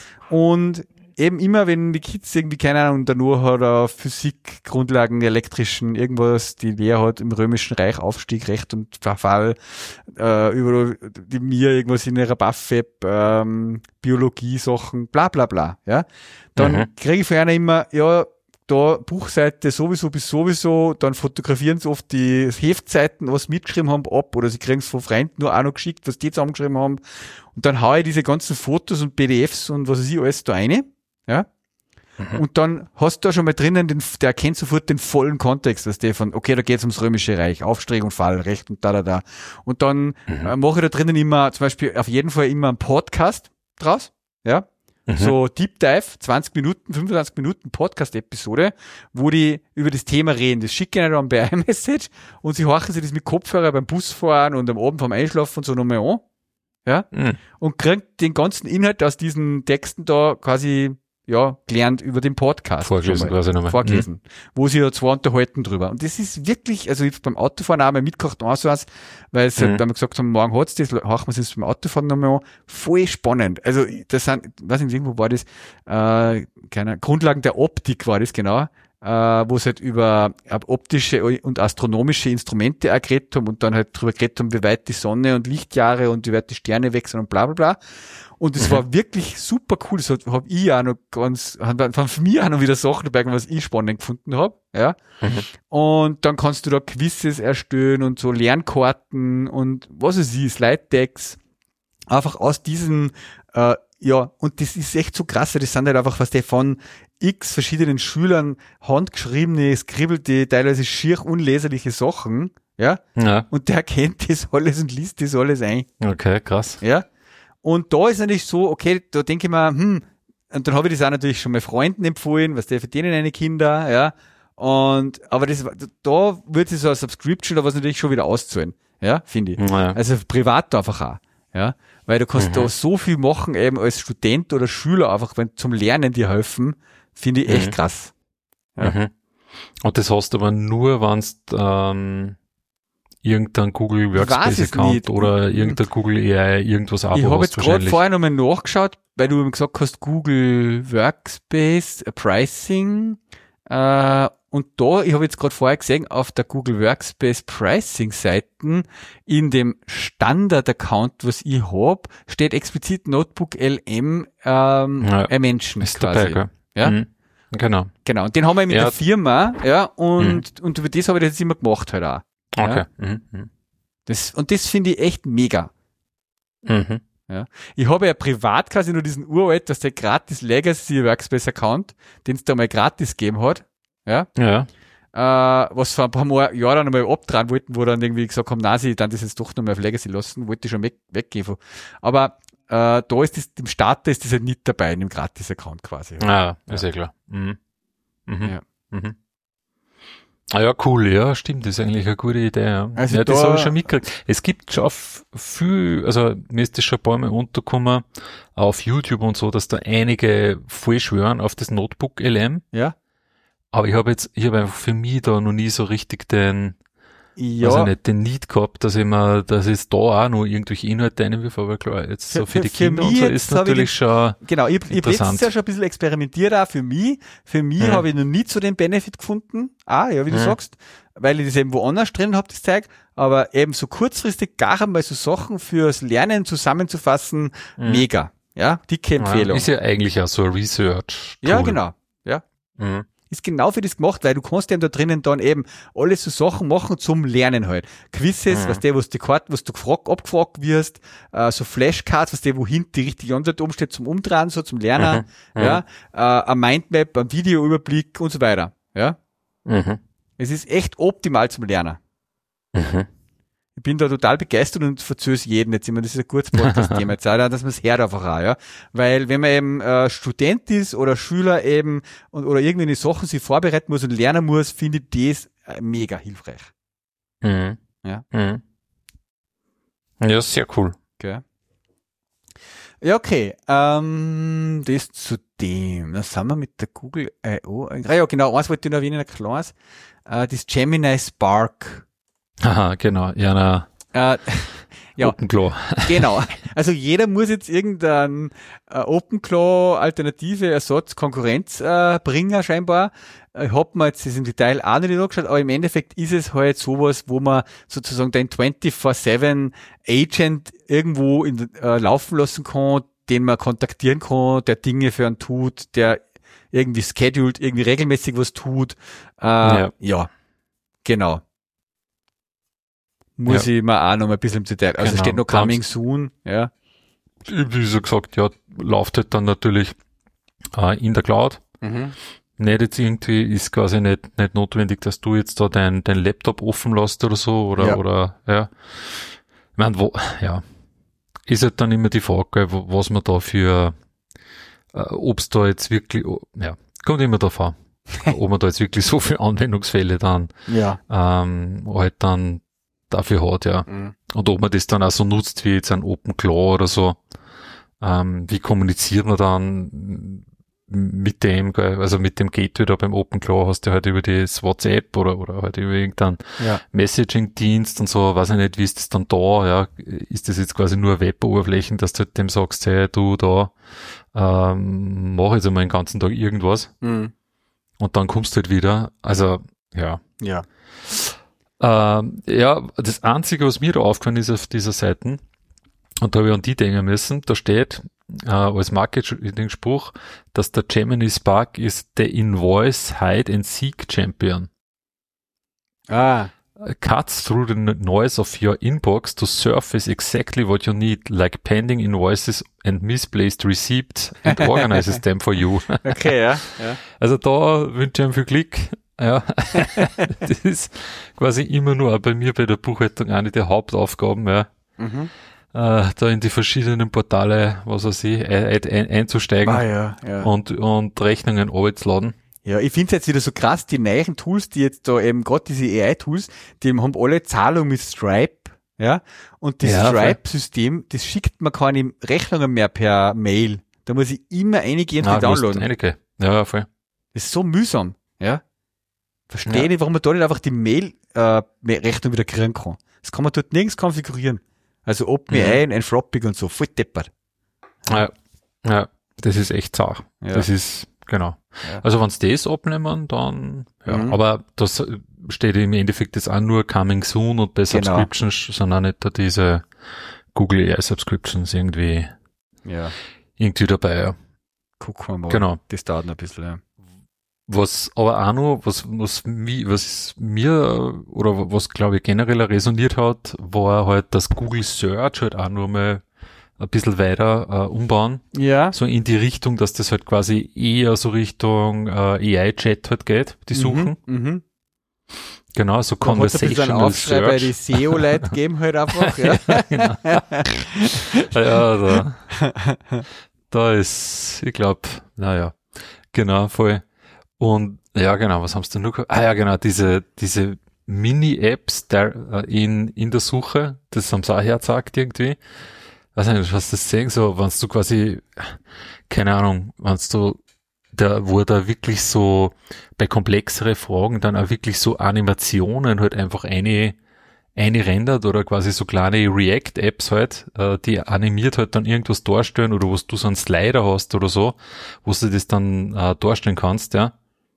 S1: Und eben immer, wenn die Kids irgendwie, keine Ahnung, da nur hat auf Physik, Grundlagen, elektrischen, irgendwas, die Lehre hat im Römischen Reich, Aufstieg, Recht und Verfall, überall, die mir irgendwas in ihrer Buff-App, Biologie-Sachen, bla, bla, bla, ja. Dann kriege ich von einer immer, ja, da Buchseite sowieso bis sowieso, dann fotografieren sie oft die Heftseiten, was sie mitgeschrieben haben, ab, oder sie kriegen es von Freunden nur auch noch geschickt, was die zusammengeschrieben haben, und dann haue ich diese ganzen Fotos und PDFs und was weiß ich alles da rein, ja, und dann hast du da schon mal drinnen, der erkennt sofort den vollen Kontext, was der von, okay, da geht's ums Römische Reich, Aufstieg und Fall, Recht und da. Und dann mache ich da drinnen immer, zum Beispiel auf jeden Fall immer einen Podcast draus, ja, so Deep Dive, 20 Minuten, 25 Minuten Podcast-Episode, wo die über das Thema reden. Das schicke ich dann bei iMessage und sie horchen sich das mit Kopfhörer beim Busfahren und am Abend vorm Einschlafen und so nochmal an. Ja? Und kriegen den ganzen Inhalt aus diesen Texten da quasi, ja, gelernt über den Podcast.
S2: Vorgelesen quasi nochmal.
S1: Vorgelesen. Wo sie ja zwei unterhalten drüber. Und das ist wirklich, also ich beim Autofahren auch mal mitgekocht, auch so was, weil es halt, wenn wir gesagt haben, morgen hat's das, hauchen wir es beim Autofahren nochmal an. Voll spannend. Also, das sind, weiß nicht, irgendwo war das, keine Grundlagen der Optik war das, genau. Wo es halt über optische und astronomische Instrumente auch geredet haben und dann halt drüber geredet haben, wie weit die Sonne und Lichtjahre und wie weit die Sterne wechseln und bla bla bla. Und es war wirklich super cool. Das habe ich auch noch waren von mir auch noch wieder Sachen dabei, was ich spannend gefunden habe. Ja. Und dann kannst du da Quizzes erstellen und so Lernkarten und was es ist, Slide-Decks. Einfach aus diesen, und das ist echt so krass, das sind halt einfach, was der von x verschiedenen Schülern handgeschriebene, skribelte, teilweise schier unleserliche Sachen, ja. Und der kennt das alles und liest das alles ein.
S2: Okay, krass.
S1: Ja. Und da ist natürlich so, okay, da denke ich mir, und dann habe ich das auch natürlich schon mal Freunden empfohlen, was der für denen eine Kinder, ja. Aber da wird sich so eine Subscription oder was natürlich schon wieder auszahlen, ja, finde ich.
S2: Ja.
S1: Also privat einfach auch, ja. Weil du kannst da so viel machen, eben als Student oder Schüler einfach, wenn zum Lernen dir helfen, finde ich echt krass. Ja.
S2: Und das hast du aber nur, wenn irgendein Google Workspace-Account oder irgendein Google AI irgendwas Abo
S1: Ich habe
S2: hast
S1: jetzt gerade vorher nochmal nachgeschaut, weil du gesagt hast, Google Workspace Pricing, und ich habe jetzt gerade vorher gesehen, auf der Google Workspace Pricing Seiten, in dem Standard-Account, was ich hab, steht explizit Notebook LM Menschen
S2: ist
S1: quasi.
S2: dabei, gell?
S1: Ja?
S2: Mhm. Genau.
S1: Genau. Und den haben wir mit
S2: Ja.
S1: der Firma, ja, und über das habe ich das jetzt immer gemacht halt auch.
S2: Okay.
S1: Ja? Das finde ich echt mega.
S2: Mhm.
S1: Ja. Ich habe ja privat quasi nur diesen uralt, dass der gratis Legacy Workspace Account, den es da mal gratis gegeben hat, ja,
S2: Ja.
S1: was vor ein paar Jahren dann einmal abdrehen wollten, wo dann irgendwie gesagt haben, nein, sie dann das jetzt doch noch mal auf Legacy lassen, wollte ich schon weggeben. Aber da ist das, im Starter ist das halt nicht dabei, in dem gratis Account quasi.
S2: Ah, ist ja klar. Mhm. Mhm.
S1: Ja.
S2: Mhm. Ah ja, cool, ja, stimmt, das ist eigentlich eine gute Idee. Ja,
S1: Also
S2: ja das
S1: da-
S2: habe ich schon mitgekriegt. Es gibt schon viel, also mir ist das schon ein paar Mal untergekommen, auf YouTube und so, dass da einige voll schwören auf das Notebook LM,
S1: Ja.
S2: aber ich habe einfach für mich da noch nie so richtig den,
S1: Ja.
S2: also nicht den Need gehabt, dass es da auch noch irgendwelche Inhalte reinwirft, aber klar, jetzt so für die
S1: für
S2: Kinder und
S1: mich
S2: so
S1: jetzt
S2: ist
S1: habe ich
S2: natürlich schon
S1: Genau, ich habe
S2: interessant.
S1: letztes Jahr schon ein bisschen experimentiert auch für mich. Für mich habe ich noch nie so den Benefit gefunden. Ja, wie du sagst, weil ich das eben woanders drin habe, das Zeug. Aber eben so kurzfristig gar einmal so Sachen fürs Lernen zusammenzufassen, mega. Ja, dicke Empfehlung.
S2: Ist ja eigentlich auch so ein Research.
S1: Ja, genau. Ja.
S2: Mhm.
S1: Ist genau für das gemacht, weil du kannst eben da drinnen dann eben alles so Sachen machen zum Lernen halt. Quizzes, was du abgefragt wirst, so Flashcards, wo hinten die richtige Antwort oben steht zum Umdrehen, so zum Lernen, ja, ein Mindmap, ein Videoüberblick und so weiter, ja.
S2: Mhm.
S1: Es ist echt optimal zum Lernen.
S2: Mhm.
S1: Ich bin da total begeistert und verzöge es jeden jetzt immer. Das ist ein kurzes Podcast-Thema jetzt, auch, dass man es hört einfach auch, ja. Weil wenn man eben Student ist oder Schüler eben oder irgendwelche Sachen sich vorbereiten muss und lernen muss, finde ich das mega hilfreich.
S2: Mhm.
S1: Ja.
S2: Mhm. Ja, sehr cool.
S1: Okay. Ja, okay. Das zu dem. Dann sind wir mit der Google I.O. Ja, genau. Eins wollte ich noch erwähnen, ein kleines. Das Gemini Spark.
S2: Haha, genau. Ja,
S1: Ja,
S2: OpenClaw.
S1: genau. Also jeder muss jetzt irgendein OpenClaw Alternative, Ersatz, Konkurrenz bringen scheinbar. Ich hab mir jetzt das im Detail auch nicht angeschaut, aber im Endeffekt ist es halt sowas, wo man sozusagen den 24/7 Agent irgendwo laufen lassen kann, den man kontaktieren kann, der Dinge für einen tut, der irgendwie scheduled, irgendwie regelmäßig was tut. Ja, genau. Muss ich mir auch noch mal ein bisschen im Detail. Also
S2: Genau.
S1: steht noch coming soon, ja.
S2: Wie so gesagt, ja, läuft halt dann natürlich in der Cloud. Nicht jetzt irgendwie, ist quasi nicht notwendig, dass du jetzt da dein Laptop offen lässt oder so, oder, ja. Ich meine, ist halt dann immer die Frage, was man da für, ob's da jetzt wirklich, ja, kommt immer drauf an, ob man da jetzt wirklich so viele Anwendungsfälle dann, halt dann dafür hat, ja. Und ob man das dann auch so nutzt, wie jetzt ein OpenClaw oder so. Wie kommuniziert man dann mit dem, also mit dem Gateway da beim OpenClaw hast du halt über das WhatsApp oder halt über irgendeinen Messaging-Dienst und so, weiß ich nicht, wie ist das dann da, ja, ist das jetzt quasi nur Web-Oberflächen, dass du halt dem sagst, hey, du da, mach jetzt einmal den ganzen Tag irgendwas und dann kommst du halt wieder, also, ja.
S1: Ja.
S2: Das Einzige, was mir da aufgefallen ist auf dieser Seite, und da habe ich an die denken müssen, da steht als Marketing-Spruch, dass der Gemini Spark ist the Invoice Hide and Seek Champion. Cuts through the noise of your inbox to surface exactly what you need, like pending invoices and misplaced receipts, and organizes them for you.
S1: Okay, ja.
S2: Also da wünsche ich ihm viel Glück. Ja, das ist quasi immer nur bei mir bei der Buchhaltung eine der Hauptaufgaben, ja. Da in die verschiedenen Portale, was weiß ich, einzusteigen und Rechnungen runterzuladen.
S1: Ja, ich finde es jetzt wieder so krass, die neuen Tools, die jetzt da eben, gerade diese AI-Tools, die haben alle Zahlung mit Stripe, ja, und das Stripe-System, das schickt mir keine Rechnungen mehr per Mail. Da muss ich immer einige downloaden.
S2: Einige. Ja, voll.
S1: Das ist so mühsam, ja. Verstehe nicht, warum man da nicht einfach die Mail-Rechnung wieder kriegen kann. Das kann man dort nirgends konfigurieren. Also OpenAI, Anthropic und so, voll deppert.
S2: Ja, das ist echt zart.
S1: Ja.
S2: Das ist, genau.
S1: Ja.
S2: Also wenn sie das abnehmen, dann, ja. Aber das steht im Endeffekt jetzt auch nur Coming Soon und bei Subscriptions sind auch nicht da diese Google AI Subscriptions irgendwie dabei, ja.
S1: Gucken wir mal.
S2: Genau.
S1: Das dauert noch ein bisschen, ja.
S2: Was aber auch noch, was mir, oder was glaube ich generell resoniert hat, war halt, dass Google Search halt auch nur mal ein bisschen weiter umbauen.
S1: Ja.
S2: So in die Richtung, dass das halt quasi eher so Richtung AI-Chat halt geht, die Suchen. Genau, so Conversational
S1: Search. Bei die SEO-Leute geben halt einfach, ja.
S2: Genau. Ja, da ist, ich glaube, naja, genau, voll. Und ja, genau, was haben sie denn noch gehabt? Ja, genau, diese Mini-Apps in der Suche, das haben sie auch hergezeigt irgendwie. Weiß nicht, was das sehen, so, wenn du quasi, keine Ahnung, wo da wirklich so bei komplexere Fragen dann auch wirklich so Animationen halt einfach eine rendert oder quasi so kleine React-Apps halt, die animiert halt dann irgendwas darstellen oder wo du so einen Slider hast oder so, wo du das dann darstellen kannst, ja.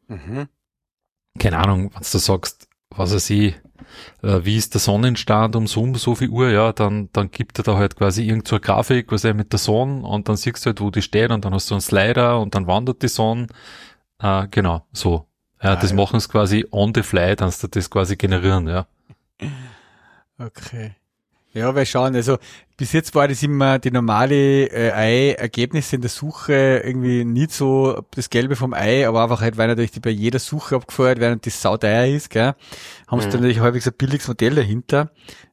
S2: Keine Ahnung, wenn du sagst, was weiß ich, wie ist der Sonnenstand um so viel Uhr, ja, dann gibt er da halt quasi irgend so eine Grafik, was er mit der Sonne und dann siehst du halt, wo die steht und dann hast du einen Slider und dann wandert die Sonne, genau, so. Ja, das machen sie quasi on the fly, dann du das quasi generieren, ja.
S1: Okay. Ja, wir schauen, also bis jetzt war das immer die normale Ei-Ergebnisse in der Suche irgendwie nicht so das Gelbe vom Ei, aber einfach halt, weil natürlich die bei jeder Suche abgefeuert werden und das sauteuer ist, gell, haben sie dann natürlich halbwegs ein billiges Modell dahinter.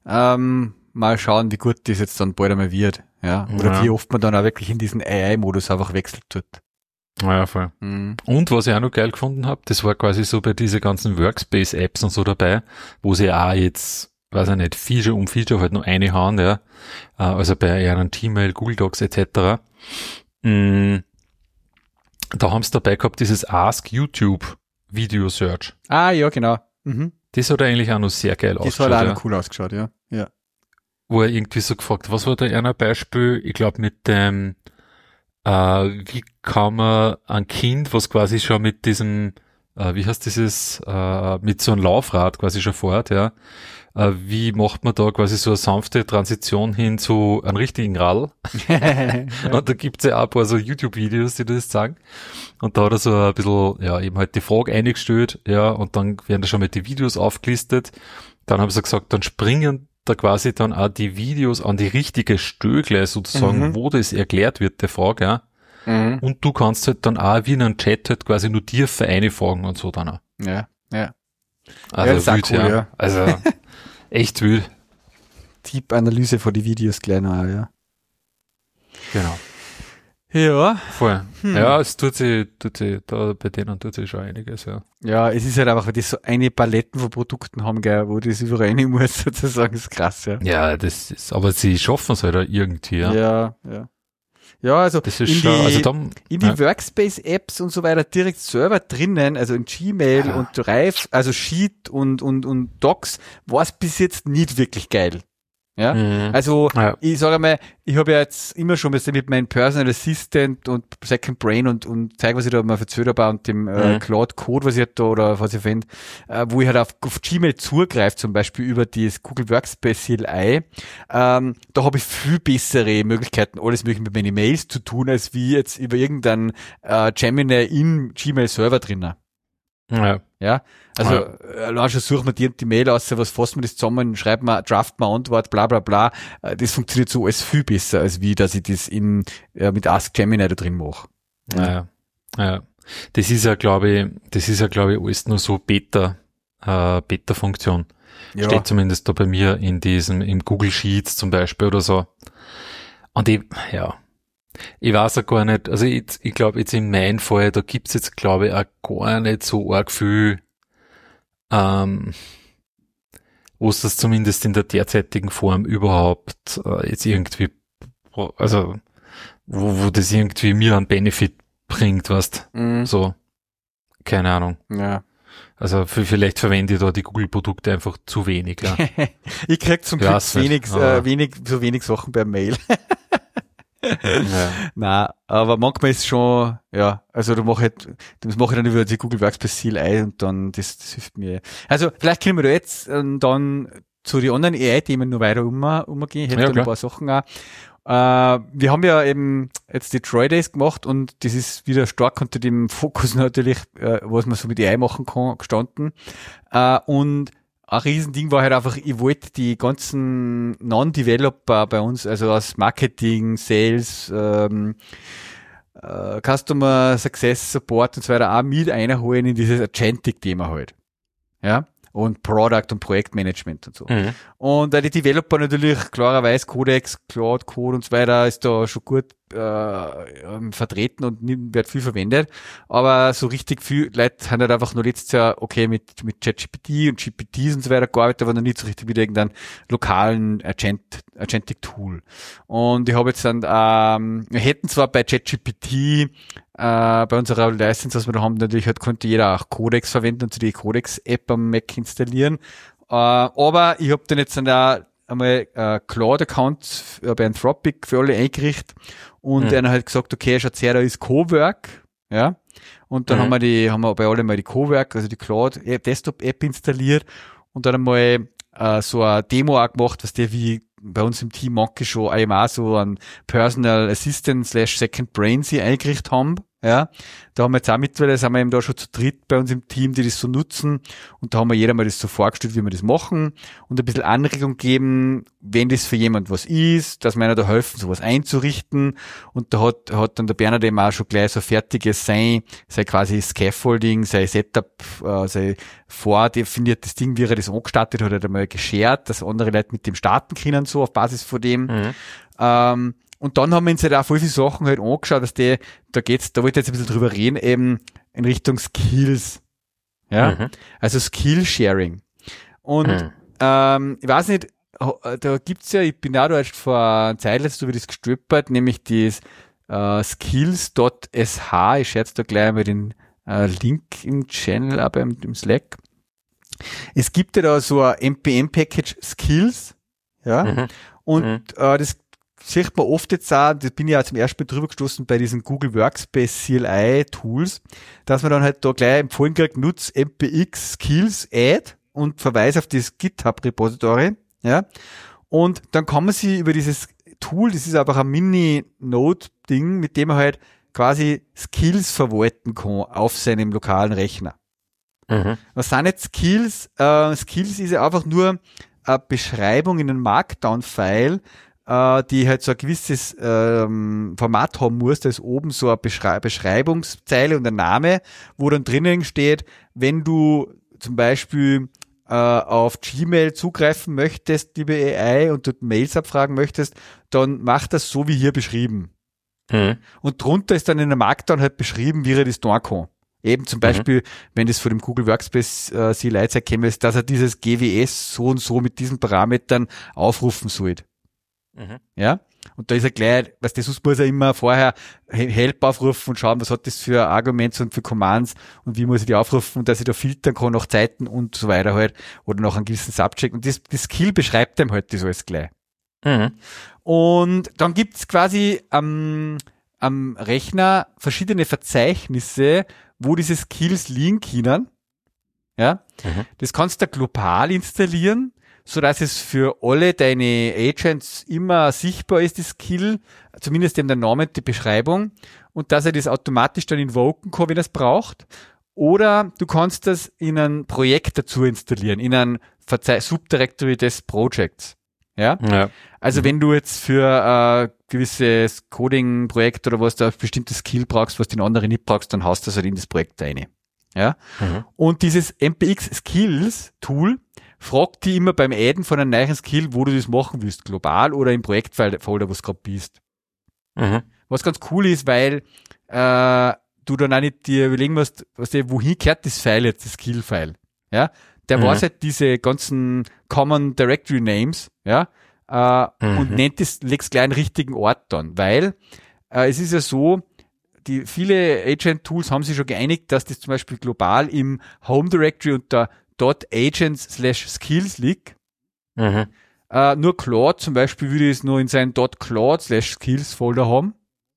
S1: Mal schauen, wie gut das jetzt dann bald einmal wird, ja, oder wie oft man dann auch wirklich in diesen AI-Modus einfach wechselt tut.
S2: Ja, voll. Und was ich auch noch geil gefunden habe, das war quasi so bei diese ganzen Workspace-Apps und so dabei, wo sie auch jetzt, weiß ich nicht, Feature halt noch eine haben, ja. Also bei einem Gmail, Google Docs etc. Da haben sie dabei gehabt, dieses Ask YouTube Video Search.
S1: Ah, ja, genau.
S2: Das hat eigentlich auch noch sehr geil ausgeschaut.
S1: Das hat auch noch cool ausgeschaut, ja.
S2: Wo er irgendwie so gefragt, was war da ein Beispiel? Ich glaube mit dem, wie kann man ein Kind, was quasi schon mit diesem, wie heißt dieses, mit so einem Laufrad quasi schon fährt, ja, wie macht man da quasi so eine sanfte Transition hin zu einem richtigen Radl? Und da gibt's ja auch ein paar so YouTube-Videos, die das sagen. Und da hat er so ein bisschen, ja, eben halt die Frage eingestellt, ja, und dann werden da schon mit die Videos aufgelistet. Dann haben sie gesagt, dann springen da quasi dann auch die Videos an die richtige Stelle sozusagen, wo das erklärt wird, der Frage, ja. Und du kannst halt dann auch wie in einem Chat halt quasi nur tiefer einfragen und so dann auch.
S1: Ja.
S2: Also
S1: ja,
S2: wild,
S1: cool,
S2: ja. Also echt wild.
S1: Tippanalyse von die Videos gleich noch, ja.
S2: Genau.
S1: Ja.
S2: Voll. Ja, es tut sich, da bei denen tut sich schon einiges, ja.
S1: Ja, es ist halt einfach, weil die so eine Paletten von Produkten haben, gell, wo das überall rein muss, sozusagen, ist krass, ja.
S2: Ja, das ist, aber sie schaffen es halt auch irgendwie, ja.
S1: Ja, also
S2: das ist schon, also dann,
S1: in die Workspace-Apps und so weiter direkt Server drinnen, also in Gmail und Drive, also Sheet und Docs, war es bis jetzt nicht wirklich geil. Ja, also ich sage mal, ich habe ja jetzt immer schon mit meinem Personal Assistant und Second Brain und zeig, was ich da mal erzählt habe und dem Cloud Code, was ich halt da oder was ich verwende, wo ich halt auf Gmail zugreife, zum Beispiel über das Google Workspace CLI, da habe ich viel bessere Möglichkeiten, alles mögliche mit meinen Mails zu tun, als wie jetzt über irgendeinen Gemini im Gmail Server drinnen. Ja, also allein schon suchen wir die Mail aus, was fassen wir das zusammen, schreiben wir, draft mal Antwort, bla bla bla. Das funktioniert so alles viel besser, als wie, dass ich das mit Ask Gemini da drin mache.
S2: Ja. Das ist ja, glaube ich, alles nur so Beta-Funktion.
S1: Ja.
S2: Steht zumindest da bei mir im Google Sheets zum Beispiel oder so. Und ich weiß auch gar nicht, also ich glaube jetzt in meinem Fall, da gibt's jetzt glaube ich auch gar nicht so arg viel, wo es das zumindest in der derzeitigen Form überhaupt jetzt irgendwie, also wo das irgendwie mir einen Benefit bringt, weißt, so, keine Ahnung.
S1: Ja.
S2: Also vielleicht verwende ich da die Google-Produkte einfach zu wenig. Ja.
S1: Ich krieg zum Glück so wenig Sachen per Mail. Ja. Nein, aber manchmal ist schon, ja, also das mache ich dann über die Google Workspace CLI und dann, das hilft mir. Also vielleicht können wir da jetzt dann zu den anderen AI-Themen noch weiter umgehen. Ich hätte da ein paar Sachen auch. Wir haben ja eben jetzt die Troy Days gemacht und das ist wieder stark unter dem Fokus natürlich, was man so mit AI machen kann, gestanden. Und ein Riesending war halt einfach, ich wollte die ganzen Non-Developer bei uns, also aus Marketing, Sales, Customer Success Support und so weiter auch mit einholen in dieses Agentic-Thema halt. Ja. Und Product und Projektmanagement und so. Mhm. Und die Developer natürlich klarerweise Codex, Cloud Code und so weiter ist da schon gut vertreten und wird viel verwendet. Aber so richtig viel Leute haben halt einfach nur letztes Jahr, okay, mit ChatGPT und GPTs und so weiter gearbeitet, aber noch nicht so richtig mit irgendeinem lokalen Agentic Tool. Und ich habe jetzt dann, wir hätten zwar bei ChatGPT bei unserer License, was wir da haben, natürlich halt konnte jeder auch Codex verwenden und so die Codex-App am Mac installieren. Aber ich habe dann jetzt dann einmal Cloud-Account bei Anthropic für alle eingerichtet und einer halt gesagt, okay, schaut her, da ist Cowork, ja. Und dann haben wir bei alle mal die Cowork, also die Cloud Desktop-App installiert und dann einmal so eine Demo auch gemacht, was der wie bei uns im Team manche schon einmal so ein Personal Assistant / Second Brain sie eingerichtet haben. Ja, da haben wir jetzt auch mittlerweile, sind wir eben da schon zu dritt bei uns im Team, die das so nutzen. Und da haben wir jeder mal das so vorgestellt, wie wir das machen und ein bisschen Anregung geben, wenn das für jemand was ist, dass wir einer da helfen, sowas einzurichten. Und da hat dann der Bernhard eben auch schon gleich so fertiges sein quasi Scaffolding, sein Setup, sein vordefiniertes Ding, wie er das angestartet hat, hat er mal geshared, dass andere Leute mit dem starten können, so auf Basis von dem. Und dann haben wir uns halt auch voll viele Sachen halt angeschaut, dass da wollte ich jetzt ein bisschen drüber reden, eben in Richtung Skills. Ja. Also Skill-Sharing. Und, ich weiß nicht, da gibt's ja, ich bin auch da erst vor einer Zeit so wie das gestolpert, nämlich das, skills.sh, ich schätze da gleich mal den, Link im Channel, aber im Slack. Es gibt ja da so ein NPM-Package Skills, ja. Und, das sieht man oft jetzt auch, das bin ich ja zum ersten Mal drüber gestoßen bei diesen Google Workspace CLI Tools, dass man dann halt da gleich empfohlen kriegt, nutz npx skills add und verweise auf das GitHub Repository, ja. Und dann kann man sich über dieses Tool, das ist einfach ein Mini-Node-Ding, mit dem man halt quasi Skills verwalten kann auf seinem lokalen Rechner. Was sind jetzt Skills? Skills ist ja einfach nur eine Beschreibung in einem Markdown-File, die halt so ein gewisses Format haben muss, da ist oben so eine Beschreibungszeile und ein Name, wo dann drinnen steht, wenn du zum Beispiel auf Gmail zugreifen möchtest, liebe AI, und dort Mails abfragen möchtest, dann mach das so wie hier beschrieben. Und drunter ist dann in der Markdown halt beschrieben, wie er das tun kann. Eben zum Beispiel, wenn das von dem Google Workspace CLI käme, ist, dass er dieses GWS so und so mit diesen Parametern aufrufen soll. Ja, und da ist er gleich, was das muss er immer vorher Help aufrufen und schauen, was hat das für Arguments und für Commands und wie muss ich die aufrufen und dass ich da filtern kann nach Zeiten und so weiter halt oder nach einem gewissen Subject und das Skill beschreibt ihm halt das alles gleich. Und dann gibt's quasi am Rechner verschiedene Verzeichnisse, wo diese Skills liegen können. Ja, das kannst du global installieren, so dass es für alle deine Agents immer sichtbar ist, die Skill, zumindest eben der Name und die Beschreibung, und dass er das automatisch dann invoken kann, wenn er es braucht. Oder du kannst das in ein Projekt dazu installieren, in ein Subdirectory des Projects. Ja? Also wenn du jetzt für gewisses Coding-Projekt oder was da ein bestimmtes Skill brauchst, was den anderen nicht brauchst, dann hast du das halt in das Projekt rein. Ja? Und dieses NPX Skills Tool fragt die immer beim Adden von einem neuen Skill, wo du das machen willst, global oder im Projektfolder, wo du gerade bist. Was ganz cool ist, weil du dann auch nicht dir überlegen musst, wohin gehört das File jetzt, das Skill-File. Ja? Der weiß halt diese ganzen Common Directory Names, ja, und nennt es, legst gleich einen richtigen Ort dann, weil es ist ja so, viele Agent-Tools haben sich schon geeinigt, dass das zum Beispiel global im Home Directory unter .agents/skills liegt. Nur Claude zum Beispiel würde es nur in seinen .claude/skills Folder haben.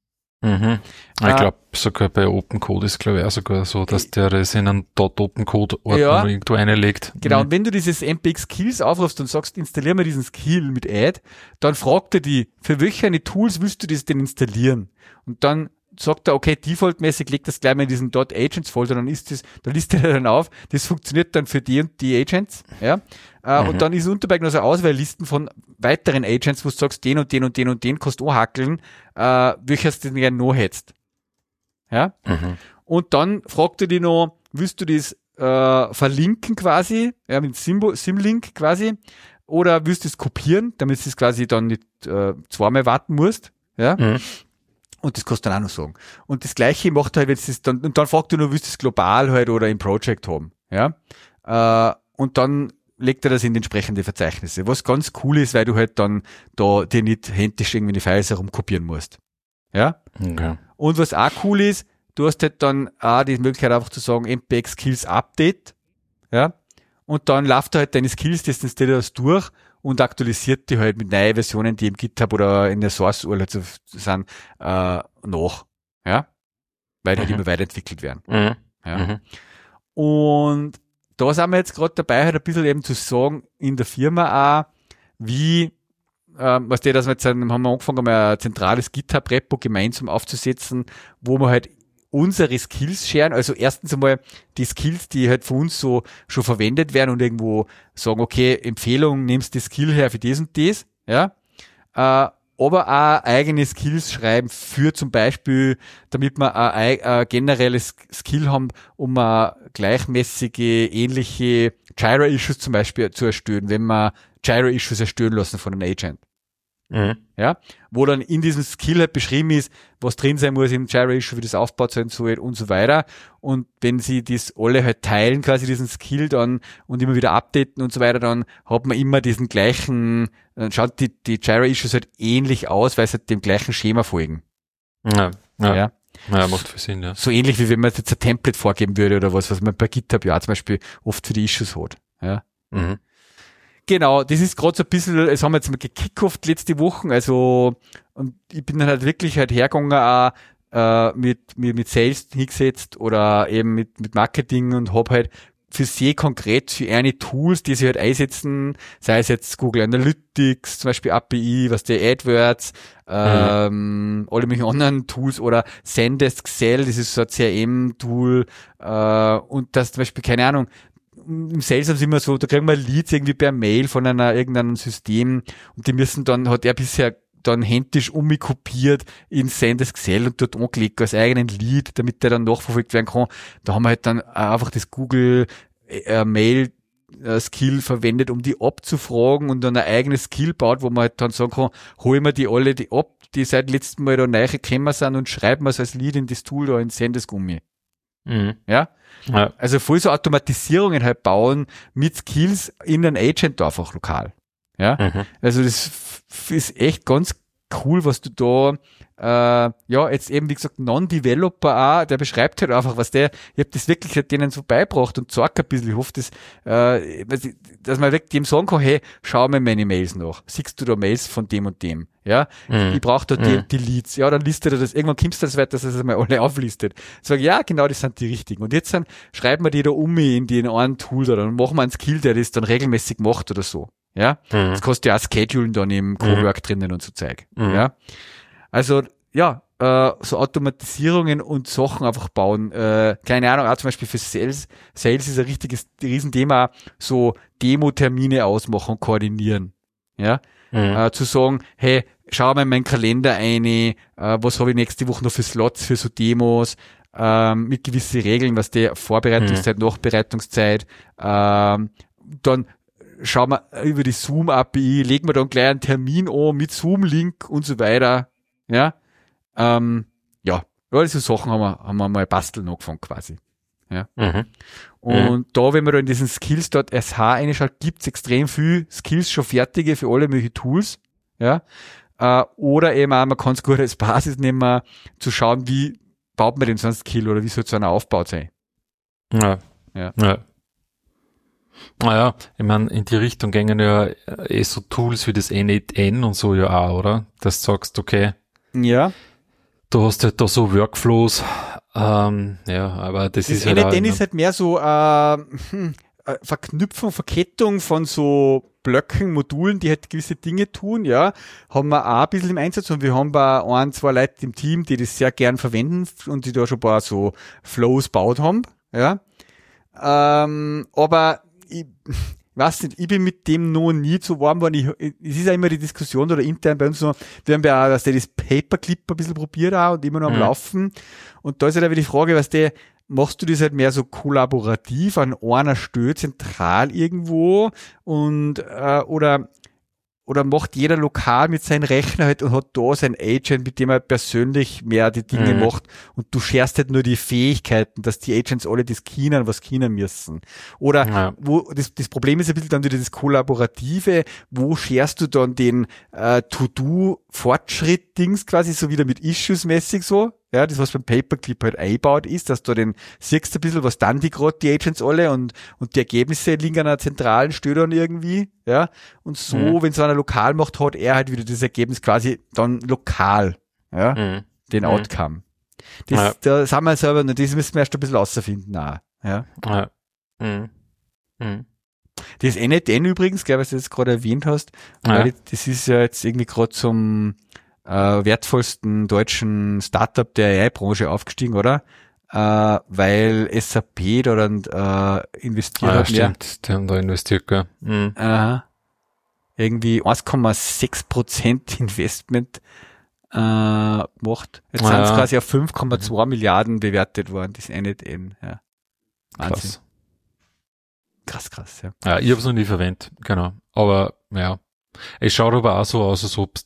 S2: Ich glaube, sogar bei OpenCode ist, glaube ich, auch sogar so, dass der das in einen .opencode-Ordner irgendwo einlegt.
S1: Genau, und wenn du dieses npx Skills aufrufst und sagst, installier mal diesen Skill mit Add, dann fragt er die, für welche Tools willst du das denn installieren? Und dann sagt er, okay, defaultmäßig legt das gleich mal in diesen .agents-Folder, dann listet er dann auf, das funktioniert dann für die und die Agents, ja. Und dann ist unterbei noch so Auswahllisten von weiteren Agents, wo du sagst, den und den und den und den kannst du auch hackeln, welches du denn gerne noch hättest. Ja. Und dann fragt er dich noch, willst du das verlinken quasi, ja, mit Symlink quasi, oder willst du es kopieren, damit du es quasi dann nicht zweimal warten musst, ja. Und das kannst du dann auch noch sagen. Und das Gleiche macht er halt, wenn es dann, und dann fragt er nur, willst du es global halt oder im Project haben, ja. Und dann legt er das in die entsprechende Verzeichnisse. Was ganz cool ist, weil du halt dann da dir nicht händisch irgendwie die Files herumkopieren musst. Ja?
S2: Okay.
S1: Und was auch cool ist, du hast halt dann auch die Möglichkeit einfach zu sagen, npx Skills Update. Ja? Und dann läuft halt deine Skills, das durch und aktualisiert die halt mit neuen Versionen, die im GitHub oder in der Source-URL halt so sind, nach. Ja? Weil die halt immer weiterentwickelt werden. Ja? Und da sind wir jetzt gerade dabei, halt ein bisschen eben zu sagen, in der Firma auch, wie, dass wir jetzt haben wir angefangen, mal ein zentrales GitHub-Repo gemeinsam aufzusetzen, wo wir halt unsere Skills sharen, also erstens einmal die Skills, die halt von uns so schon verwendet werden und irgendwo sagen, okay, Empfehlung, nimmst die Skill her für das und das, ja, aber auch eigene Skills schreiben für zum Beispiel, damit wir ein generelles Skill haben, um gleichmäßige, ähnliche Gyra-Issues zum Beispiel zu erstellen, wenn wir Gyra-Issues erstellen lassen von einem Agent. Ja, wo dann in diesem Skill halt beschrieben ist, was drin sein muss im Gyra-Issue, wie das aufgebaut sein soll und so weiter. Und wenn sie das alle halt teilen, quasi diesen Skill dann und immer wieder updaten und so weiter, dann hat man immer diesen gleichen, dann schaut die Gyra-Issues halt ähnlich aus, weil sie halt dem gleichen Schema folgen.
S2: Ja, macht viel Sinn, ja.
S1: So ähnlich wie wenn man jetzt ein Template vorgeben würde oder was man bei GitHub ja zum Beispiel oft für die Issues hat. Ja. Genau, das ist gerade so ein bisschen, es haben wir jetzt mal gekickoft letzte Woche, also, und ich bin dann halt wirklich halt hergegangen auch mit Sales hingesetzt oder eben mit Marketing und hab halt für sie konkret für eine Tools, die sie halt einsetzen, sei es jetzt Google Analytics, zum Beispiel API, was der AdWords, alle möglichen anderen Tools oder Zendesk Excel, das ist so ein CRM-Tool, und das zum Beispiel, keine Ahnung, im Sales haben sie immer so, da kriegen wir Leads irgendwie per Mail von irgendeinem System und die müssen dann, hat er bisher dann händisch umkopiert in Zendesk Excel und dort angelegt als eigenen Lead, damit der dann nachverfolgt werden kann. Da haben wir halt dann einfach das Google Mail Skill verwendet, um die abzufragen und dann ein eigenes Skill baut, wo man halt dann sagen kann, holen wir die alle die ab, die seit letztem Mal da neu gekommen sind und schreiben wir es als Lead in das Tool da in Zendesk um. Ja? Also voll so Automatisierungen halt bauen mit Skills in einen Agent einfach lokal. Ja? Also das ist echt ganz cool, was du da, jetzt eben, wie gesagt, Non-Developer auch, der beschreibt halt einfach, ich hab das wirklich halt denen so beigebracht und sagt ein bisschen, ich hoffe, dass man wirklich dem sagen kann, hey, schau mir meine Mails nach. Siehst du da Mails von dem und dem? Ja, ich brauche da die Leads. Ja, dann listet er das, irgendwann kommst du das weit, dass er das mal alle auflistet. Sag, ja, genau, das sind die richtigen. Und jetzt schreiben wir die da in den einen Tool da, dann machen wir einen Skill, der das dann regelmäßig macht oder so. Ja, das kannst du ja auch schedulen dann im Cowork drinnen und so Zeug. Ja, also, ja, so Automatisierungen und Sachen einfach bauen. Keine Ahnung, auch zum Beispiel für Sales. Sales ist ein Riesenthema, so Demo-Termine ausmachen und koordinieren. Ja, zu sagen, hey, schau mal in meinen Kalender ein, was habe ich nächste Woche noch für Slots, für so Demos, mit gewissen Regeln, was der Vorbereitungszeit, Nachbereitungszeit, dann schauen wir über die Zoom-API, legen wir dann gleich einen Termin an mit Zoom-Link und so weiter. Ja, all so Sachen haben wir mal basteln angefangen quasi. Ja. Und da, wenn man da in diesen Skills.sh reinschaut, gibt's extrem viel Skills schon fertige für alle möglichen Tools. Ja. Oder eben auch, man kann es gut als Basis nehmen, zu schauen, wie baut man den so einen Skill oder wie soll so einer aufgebaut sein?
S2: Ja.
S1: Ja.
S2: Ja. Naja, ich meine, in die Richtung gingen ja so Tools wie das N8N und so ja auch, oder? Dass du sagst, okay,
S1: Ja.
S2: du hast halt da so Workflows, ja, aber das ist halt
S1: N8N ist halt mehr so Verknüpfung, Verkettung von so Blöcken, Modulen, die halt gewisse Dinge tun, ja, haben wir auch ein bisschen im Einsatz und wir haben bei ein, zwei Leute im Team, die das sehr gern verwenden und die da schon ein paar so Flows baut haben, ja. Aber ich weiß nicht, ich bin mit dem noch nie zu warm geworden. Es ist ja immer die Diskussion oder intern bei uns so, wir haben ja auch, dass der das Paperclip ein bisschen probiert auch und immer noch am Laufen. Und da ist halt auch wieder die Frage, machst du das halt mehr so kollaborativ an einer Stelle zentral irgendwo und oder macht jeder lokal mit seinem Rechner halt und hat da sein Agent, mit dem er persönlich mehr die Dinge macht und du scherst halt nur die Fähigkeiten, dass die Agents alle das kennen, was kennen müssen. Oder wo das Problem ist ein bisschen dann wieder das Kollaborative, wo scherst du dann den To-Do-Fortschritt-Dings quasi so wieder mit Issues-mäßig so? Ja, das was beim Paperclip halt eingebaut ist, dass du den siehst ein bisschen, was dann die Agents alle und die Ergebnisse liegen an einer zentralen Stelle dann irgendwie, ja. Und so, wenn so einer lokal macht, hat er halt wieder das Ergebnis quasi dann lokal, ja, den Outcome. Das haben wir selber, das müssen wir erst ein bisschen rausfinden, auch, ja. Das N8N übrigens, glaube ich, was du jetzt gerade erwähnt hast, weil das ist ja jetzt irgendwie gerade zum wertvollsten deutschen Startup der AI-Branche aufgestiegen, oder? Weil SAP da dann investiert hat.
S2: Stimmt, die haben da investiert, gell?
S1: Irgendwie 1,6% Investment gemacht. Jetzt sind es quasi auf 5,2 Milliarden bewertet worden, das N8N. Ja. Wahnsinn. Krass, ja.
S2: Ja, ich habe es noch nie verwendet, genau. Aber ja, es schaut aber auch so aus, als ob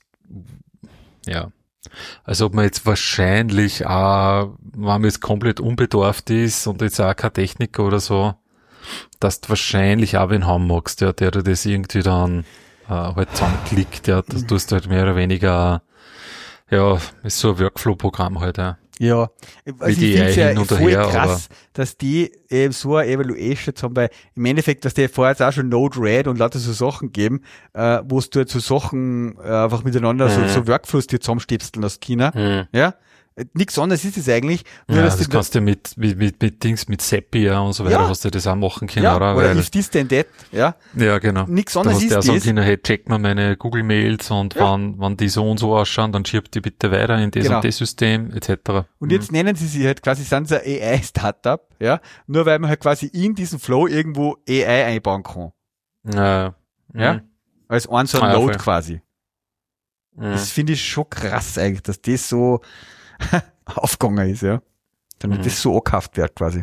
S2: als ob man jetzt wahrscheinlich auch, wenn man jetzt komplett unbedarft ist und jetzt auch kein Techniker oder so, dass du wahrscheinlich auch wen haben magst, der das irgendwie dann halt zusammenklickt, dass du es halt mehr oder weniger, ist so ein Workflow-Programm halt, ja.
S1: Ja, also ich finde es ja voll krass, dass die so eine Evaluation jetzt haben, weil im Endeffekt, dass die vorher jetzt auch schon Node-RED und lauter so Sachen geben, wo du halt so Sachen einfach miteinander so Workflows dir zusammenstöpseln aus China, ja. Nichts anderes ist es eigentlich.
S2: Nur, das kannst du mit Dings, mit Zapier und so weiter, hast du das auch machen können, oder?
S1: Oder if this then that, ja.
S2: Ja, genau.
S1: Nichts anderes ist
S2: das. Da hast du
S1: sagen
S2: können, hey, check mal meine Google-Mails und wann die so und so ausschauen, dann schiebt die bitte weiter in das und das System, etc.
S1: Und jetzt nennen sie sich halt quasi, sind sie ein AI-Startup, ja. Nur weil man halt quasi in diesen Flow irgendwo AI einbauen kann. Ja. Als ein so ein Node quasi. Das finde ich schon krass eigentlich, dass das so aufgegangen ist, ja. Damit das so angekauft wird, quasi.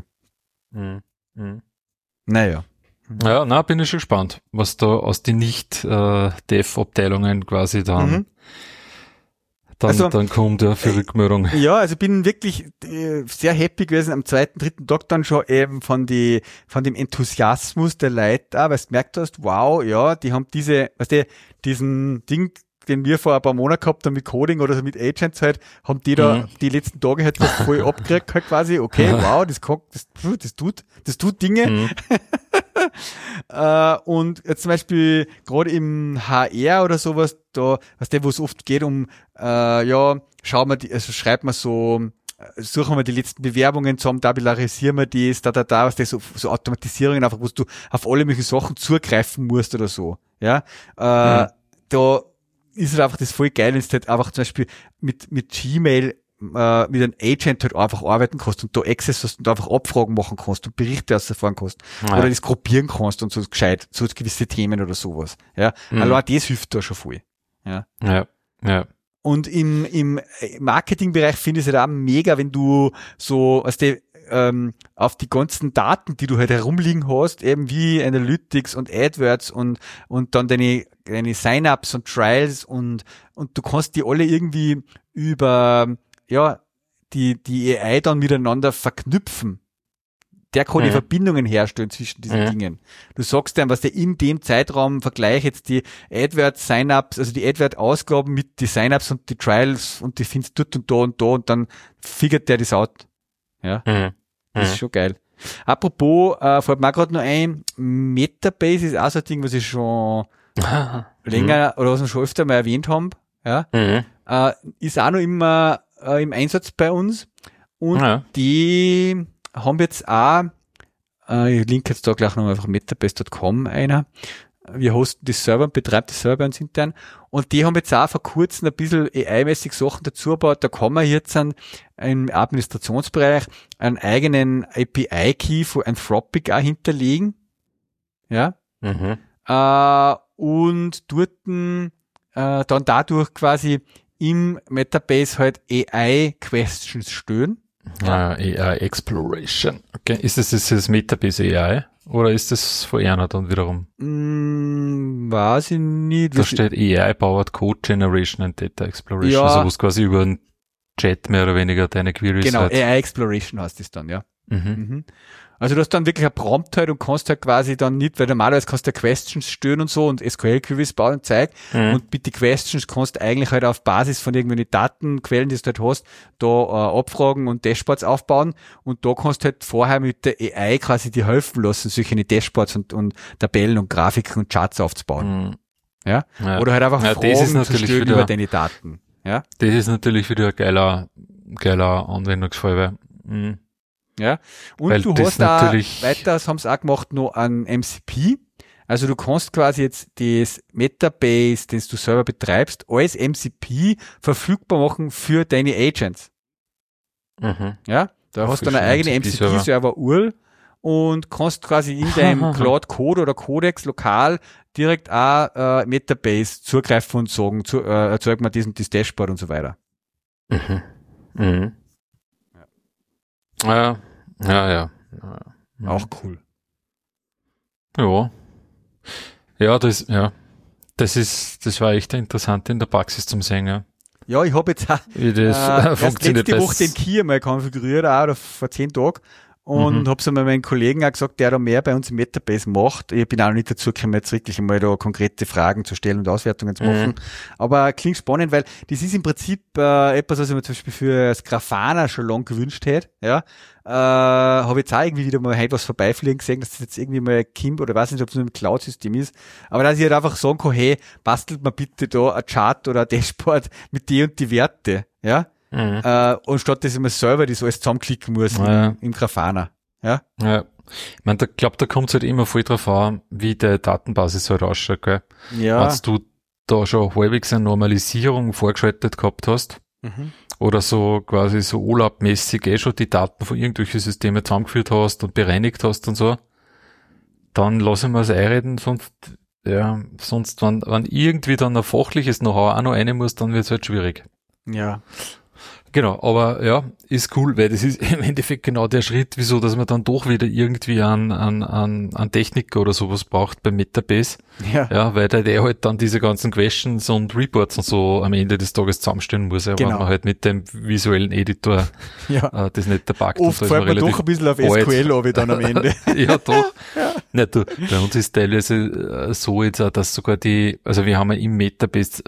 S1: Naja.
S2: Ja, bin ich schon gespannt, was da aus den Nicht-Dev-Abteilungen quasi dann kommt, für Rückmeldung.
S1: Ja, also bin wirklich sehr happy gewesen am 2., 3. Tag dann schon eben von dem Enthusiasmus der Leute, weil du merkt hast, wow, ja, die haben diesen Ding, den wir vor ein paar Monaten gehabt haben mit Coding oder so mit Agents halt, haben die da die letzten Tage halt voll abgekriegt halt quasi, okay, wow, das tut Dinge. Und jetzt zum Beispiel gerade im HR oder sowas, da, wo es oft geht um, suchen wir die letzten Bewerbungen zusammen, tabularisieren wir das, so Automatisierungen einfach, wo du auf alle möglichen Sachen zugreifen musst oder so, ja, da ist halt einfach das voll geil, wenn du halt einfach zum Beispiel mit Gmail mit einem Agent halt einfach arbeiten kannst und da Access hast und einfach Abfragen machen kannst und Berichte ausfahren kannst oder das gruppieren kannst und so gescheit, so gewisse Themen oder sowas. Ja, allein das hilft da schon voll. Ja. Und im Marketingbereich finde ich es halt auch mega, wenn du so, auf die ganzen Daten, die du halt herumliegen hast, eben wie Analytics und AdWords und dann deine Sign-ups und Trials und du kannst die alle irgendwie über die AI dann miteinander verknüpfen. der kann die Verbindungen herstellen zwischen diesen Dingen. Du sagst dann, was der in dem Zeitraum Vergleich jetzt die AdWords-Sign-ups, also die AdWords-Ausgaben mit die Sign-ups und die Trials und die findest dort und da und dann figert der das out. Ja, das ist schon geil. Apropos, fällt mir gerade noch ein, Metabase ist auch so ein Ding, was ich schon länger oder was wir schon öfter mal erwähnt haben. Ja, ist auch noch immer im Einsatz bei uns und die haben jetzt auch, ich linke jetzt da gleich noch einfach metabase.com einer. Wir hosten die Server und betreiben die Server uns intern. Und die haben jetzt auch vor kurzem ein bisschen AI-mäßig Sachen dazu gebaut. Da kann man jetzt im Administrationsbereich einen eigenen API-Key von Anthropic auch hinterlegen. Ja. Und dort dann dadurch quasi im Metabase halt AI-Questions stellen.
S2: AI Exploration. Okay. Ist das Metabase AI oder ist das von einer dann wiederum?
S1: Weiß ich nicht.
S2: Da steht AI-Powered Code Generation and Data Exploration. Also wo es quasi über einen Chat mehr oder weniger deine Queries
S1: Genau,
S2: halt.
S1: AI Exploration heißt das dann, ja. Also du hast dann wirklich ein Prompt halt und kannst halt quasi dann nicht, weil normalerweise kannst du Questions stellen und so und SQL-Queries bauen und Zeug und mit die Questions kannst du eigentlich halt auf Basis von irgendwelchen Datenquellen, die du halt hast, da Abfragen und Dashboards aufbauen und da kannst du halt vorher mit der AI quasi dir helfen lassen, solche Dashboards und Tabellen und Grafiken und Charts aufzubauen. Ja? Oder halt einfach Fragen zu stellen über deine Daten. Ja?
S2: Das ist natürlich wieder ein geiler Anwendungsfall, weil
S1: ja, und
S2: weil
S1: du hast da weiter, das haben sie auch gemacht, noch an MCP. Also du kannst quasi jetzt das Metabase, das du selber betreibst, als MCP verfügbar machen für deine Agents. Ja, da hast du eine eigene MCP-Server-URL und kannst quasi in deinem Cloud Code oder Codex lokal direkt auch Metabase zugreifen und sagen, erzeugt mal diesen das Dashboard und so weiter.
S2: Ja.
S1: Auch cool.
S2: Ja, das war echt interessant in der Praxis zum sehen, ja.
S1: Ja, ich habe jetzt auch
S2: wie das funktioniert.
S1: Letzte Woche den Key mal konfiguriert, auch oder vor 10 Tagen. Und habe es einmal meinen Kollegen auch gesagt, der da mehr bei uns im Metabase macht. Ich bin auch noch nicht dazu gekommen, jetzt wirklich einmal da konkrete Fragen zu stellen und Auswertungen zu machen. Aber klingt spannend, weil das ist im Prinzip etwas, was ich mir zum Beispiel für das Grafana schon lange gewünscht hätte. Ja, habe jetzt auch irgendwie wieder mal heute was vorbeifliegen gesehen, dass das jetzt irgendwie mal Kimp oder weiß nicht, ob es nur im Cloud-System ist. Aber dass ich halt einfach sagen kann, hey, bastelt mal bitte da ein Chart oder ein Dashboard mit die und die Werte. Ja. Und statt dass ich mal selber das alles zusammenklicken muss im Grafana. Ja.
S2: Ich meine, da kommt es halt immer voll drauf an, wie die Datenbasis halt ausschaut, gell?
S1: Ja.
S2: Wenn du da schon halbwegs eine Normalisierung vorgeschaltet gehabt hast, oder so quasi so OLAP-mäßig schon die Daten von irgendwelchen Systemen zusammengeführt hast und bereinigt hast und so, dann lassen wir es einreden, sonst wenn irgendwie dann ein fachliches Know-how auch noch rein muss, dann wird es halt schwierig.
S1: Ja.
S2: Genau, aber ja, ist cool, weil das ist im Endeffekt genau der Schritt, wieso, dass man dann doch wieder irgendwie an Techniker oder sowas braucht beim Metabase. Ja, weil der halt dann diese ganzen Questions und Reports und so am Ende des Tages zusammenstellen muss, wenn man halt mit dem visuellen Editor das nicht packt.
S1: Oft fällt man doch ein bisschen auf SQL ab dann am Ende.
S2: Ja, doch. Nicht, du, bei uns ist teilweise so jetzt auch, dass sogar also wir haben ja im Metabase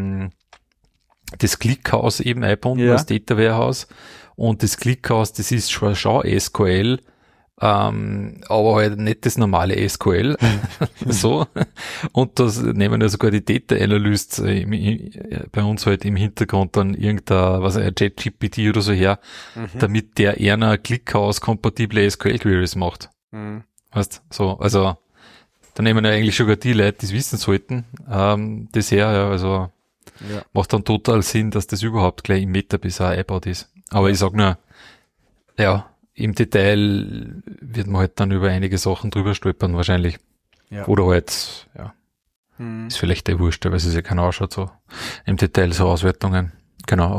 S2: das ClickHouse eben eingebunden als Data Warehouse und das ClickHouse, das ist schon SQL, aber halt nicht das normale SQL, so. Und das nehmen ja sogar die Data Analysts bei uns halt im Hintergrund dann irgendein, ChatGPT oder so her, damit der eher ClickHouse-kompatible SQL-Queries macht. Weißt, so, also, da nehmen ja eigentlich sogar die Leute, die es wissen sollten, das her, also, macht dann total Sinn, dass das überhaupt gleich im Metabase auch eingebaut ist. Aber ich sag nur, im Detail wird man halt dann über einige Sachen drüber stolpern wahrscheinlich. Ja. Oder halt, ist vielleicht der Wurscht, weil es ja keiner ausschaut, so im Detail so Auswertungen. Genau,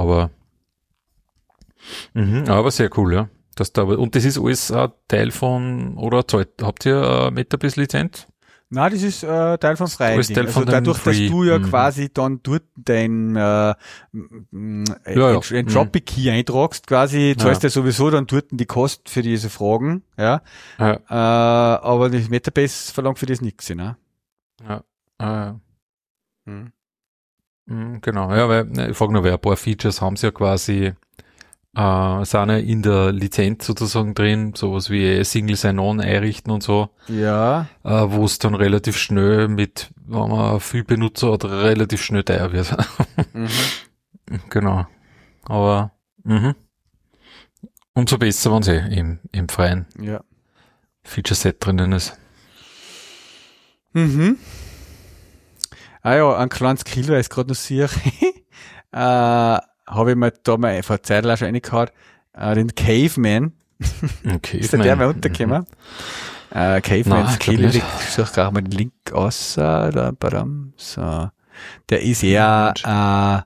S2: aber sehr cool, ja. Und das ist alles ein Teil von, oder habt ihr Metabase-Lizenz?
S1: Nein, das ist Teil von freien
S2: Das ist Teil
S1: Dingen.
S2: von
S1: Also
S2: den
S1: dadurch, dass
S2: Free.
S1: du ja quasi dann dort dein Entropic Key eintragst, quasi, zahlst du ja sowieso dann dort die Kosten für diese Fragen, ja. Aber das Metabase verlangt für das nichts, ne?
S2: Ja. Genau, ja, weil ich frage nur, weil ein paar Features haben sie ja quasi sind ja in der Lizenz sozusagen drin, sowas wie Single Sign-On einrichten und so.
S1: Ja.
S2: Wo es dann relativ schnell mit, wenn man viel Benutzer hat, relativ schnell teuer wird. Genau. Aber umso besser, wenn sie im freien Feature-Set drinnen ist.
S1: Ah ja, ein kleines Killer ist gerade noch sicher. Habe ich mir da mal vor Zeit schon reingehauen, den Caveman. Ist der mal untergekommen? Caveman Skill, ich suche gerade mal den Link aus. So. Der ist eher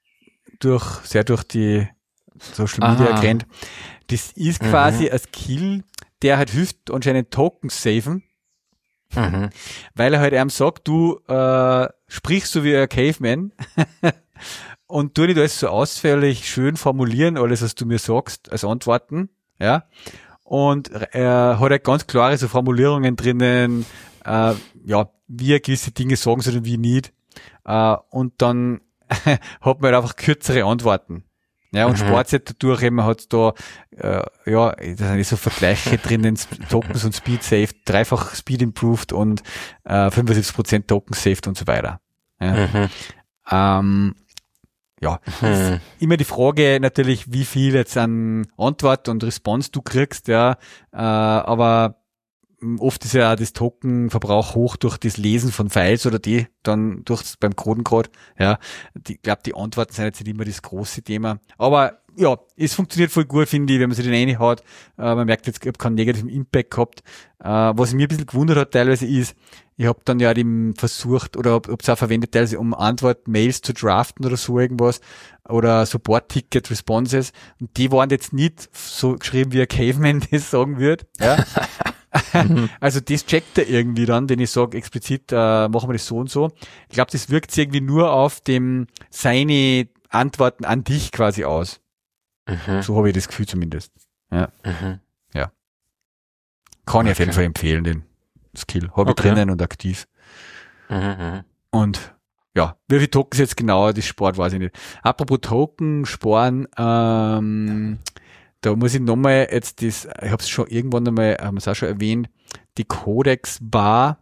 S1: durch die Social Media gerannt. Das ist quasi ein Skill, der halt hilft, anscheinend Tokens saven. Weil er halt einem sagt, du sprichst so wie ein Caveman und tu nicht alles so ausführlich schön formulieren, alles, was du mir sagst, als Antworten, ja. Und er hat halt ganz klare so Formulierungen drinnen, wie er gewisse Dinge sagen soll und wie nicht. Und dann hat man halt einfach kürzere Antworten. Ja, und spart sich dadurch eben, hat da, da sind so Vergleiche drinnen, Tokens und Speed saved, dreifach Speed improved und 75% Tokens saved und so weiter. Ja. Ist immer die Frage natürlich, wie viel jetzt an Antwort und Response du kriegst, ja, aber oft ist ja auch das Tokenverbrauch hoch durch das Lesen von Files oder die dann beim Coden gerade, ja. Ich glaube, die Antworten sind jetzt nicht immer das große Thema. Aber ja, es funktioniert voll gut, finde ich, wenn man sich den reinhaut. Man merkt jetzt, ich habe keinen negativen Impact gehabt. Was mich ein bisschen gewundert hat teilweise ist, ich habe dann ja dem versucht oder habe es auch verwendet, teilweise um Antwort-Mails zu draften oder so irgendwas oder Support-Ticket-Responses und die waren jetzt nicht so geschrieben, wie ein Caveman das sagen würde, ja. Also das checkt er irgendwie dann, wenn ich sage explizit, machen wir das so und so. Ich glaube, das wirkt irgendwie nur auf seine Antworten an dich quasi aus. So habe ich das Gefühl zumindest. Ja. Ja. Kann ich auf jeden Fall empfehlen, den Skill. Habe ich drinnen und aktiv. Und ja, wie viele Tokens jetzt genau, das Sport weiß ich nicht. Apropos Token, Sparen, da muss ich nochmal jetzt ich habe es schon irgendwann einmal, haben wir es auch schon erwähnt, die Codex Bar,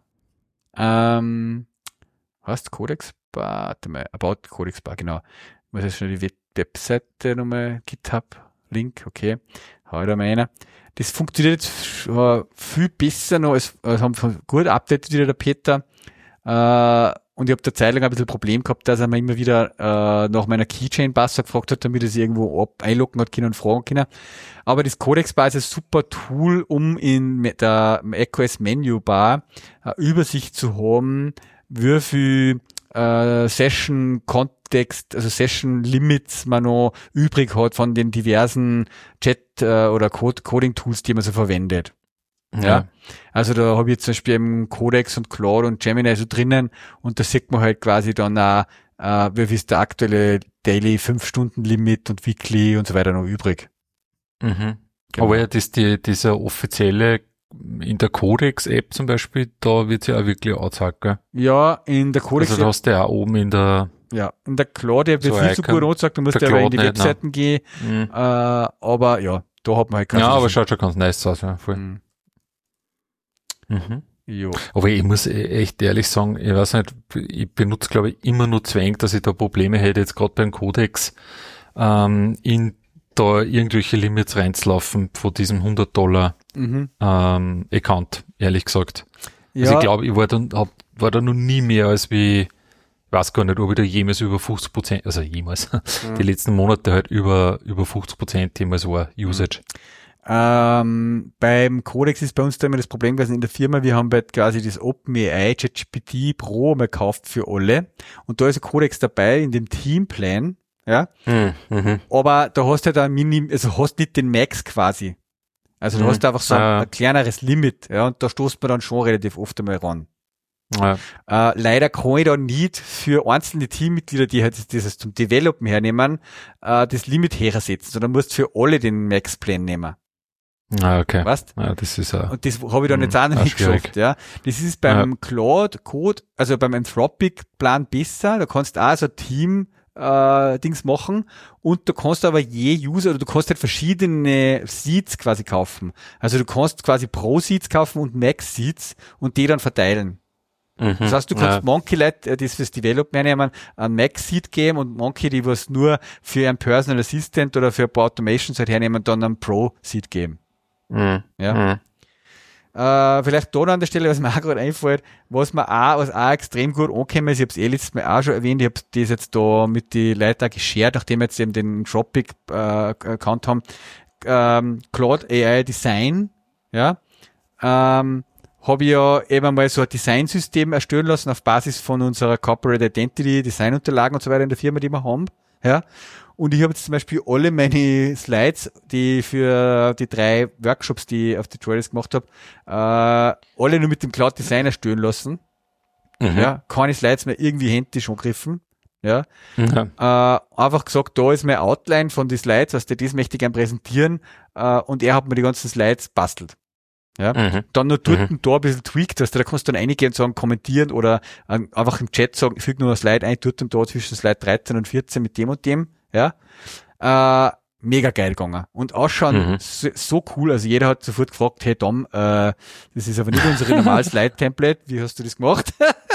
S1: heißt Codex Bar, warte mal, About Codex Bar, genau. Ich muss jetzt schnell die Webseite nochmal, GitHub-Link, okay, hau da mal rein. Das funktioniert jetzt viel besser noch, als haben gut updated wieder der Peter, und ich habe da Zeit lang ein bisschen Problem gehabt, dass er mir immer wieder nach meiner Keychain-Passer gefragt hat, damit er sich irgendwo einloggen hat können und fragen können. Aber das Codex-Bar ist ein super Tool, um in der macOS Menu-Bar eine Übersicht zu haben, wie viel Session-Kontext, also Session-Limits man noch übrig hat von den diversen Chat- oder Coding-Tools, die man so verwendet. Ja, also da habe ich jetzt zum Beispiel eben Codex und Claude und Gemini so drinnen und da sieht man halt quasi dann auch, wie viel ist der aktuelle Daily 5-Stunden-Limit und Weekly und so weiter noch übrig.
S2: Genau. Aber ja, dieser offizielle in der Codex-App zum Beispiel, da wird ja auch wirklich angezeigt, gell?
S1: Ja, in der Codex-App.
S2: Also da hast du ja auch oben in der
S1: Claude-App wird viel zu gut angezeigt, du musst ja in die Webseiten gehen, aber ja, da hat man halt
S2: ja, aber schaut schon ganz nice aus, ja, voll.
S1: Jo.
S2: Aber ich muss echt ehrlich sagen, ich weiß nicht, ich benutze glaube ich immer nur Zwang, dass ich da Probleme hätte, jetzt gerade beim Codex, in da irgendwelche Limits reinzulaufen von diesem $100 Account, ehrlich gesagt. Ja. Also ich glaube, ich war da noch nie mehr als wie, ich weiß gar nicht, ob ich da jemals über 50%, also jemals, die letzten Monate halt über 50% jemals war, Usage.
S1: Beim Codex ist bei uns da immer das Problem gewesen in der Firma, wir haben halt quasi das OpenAI ChatGPT Pro mal gekauft für alle und da ist ein Codex dabei in dem Teamplan, ja, aber da hast du halt hast nicht den Max quasi, also du hast einfach so ein kleineres Limit, ja, und da stoßt man dann schon relativ oft einmal ran.
S2: Ja.
S1: Leider kann ich da nicht für einzelne Teammitglieder, die halt dieses zum Developen hernehmen, das Limit hersetzen, sondern musst für alle den Max-Plan nehmen.
S2: Okay.
S1: Weißt?
S2: Ja, das ist
S1: und das habe ich dann jetzt auch noch nicht geschafft, ja. Das ist beim Claude Code, also beim Anthropic-Plan besser, da kannst du auch so Team Dings machen und du kannst aber je User, oder du kannst halt verschiedene Seeds quasi kaufen. Also du kannst quasi Pro-Seeds kaufen und Max-Seeds und die dann verteilen. Das heißt, du kannst Monkey Leute, das fürs Development nehmen, einen Max-Seed geben und Monkey, die was nur für einen Personal Assistant oder für ein paar Automations halt hernehmen, dann einen Pro-Seed geben. Ja. Vielleicht da noch an der Stelle, was mir auch gerade einfällt, was auch extrem gut angekommen ist, ich habe es letztes Mal auch schon erwähnt, ich habe das jetzt da mit den Leuten auch geshared, nachdem wir jetzt eben den Tropic Account haben, Claude AI Design, ja, habe ich ja eben mal so ein Designsystem erstellen lassen auf Basis von unserer Corporate Identity Designunterlagen und so weiter in der Firma, die wir haben, ja. Und ich habe jetzt zum Beispiel alle meine Slides, die für die 3 Workshops, die ich auf die Tutorials gemacht habe, alle nur mit dem Cloud Design erstellen lassen. Ja, keine Slides mehr irgendwie händisch angegriffen. Ja. Einfach gesagt, da ist mein Outline von den Slides, was das möchte ich gerne präsentieren, und er hat mir die ganzen Slides bastelt. Ja. Dann noch dort und da ein bisschen tweakt, da kannst du dann reingehen und sagen, kommentieren oder einfach im Chat sagen, füg nur ein Slide ein, dort und da zwischen Slide 13 und 14 mit dem und dem. Ja, mega geil gegangen. Und ausschauen so cool. Also jeder hat sofort gefragt, hey Tom, das ist aber nicht unsere normale Slide-Template. Wie hast du das gemacht?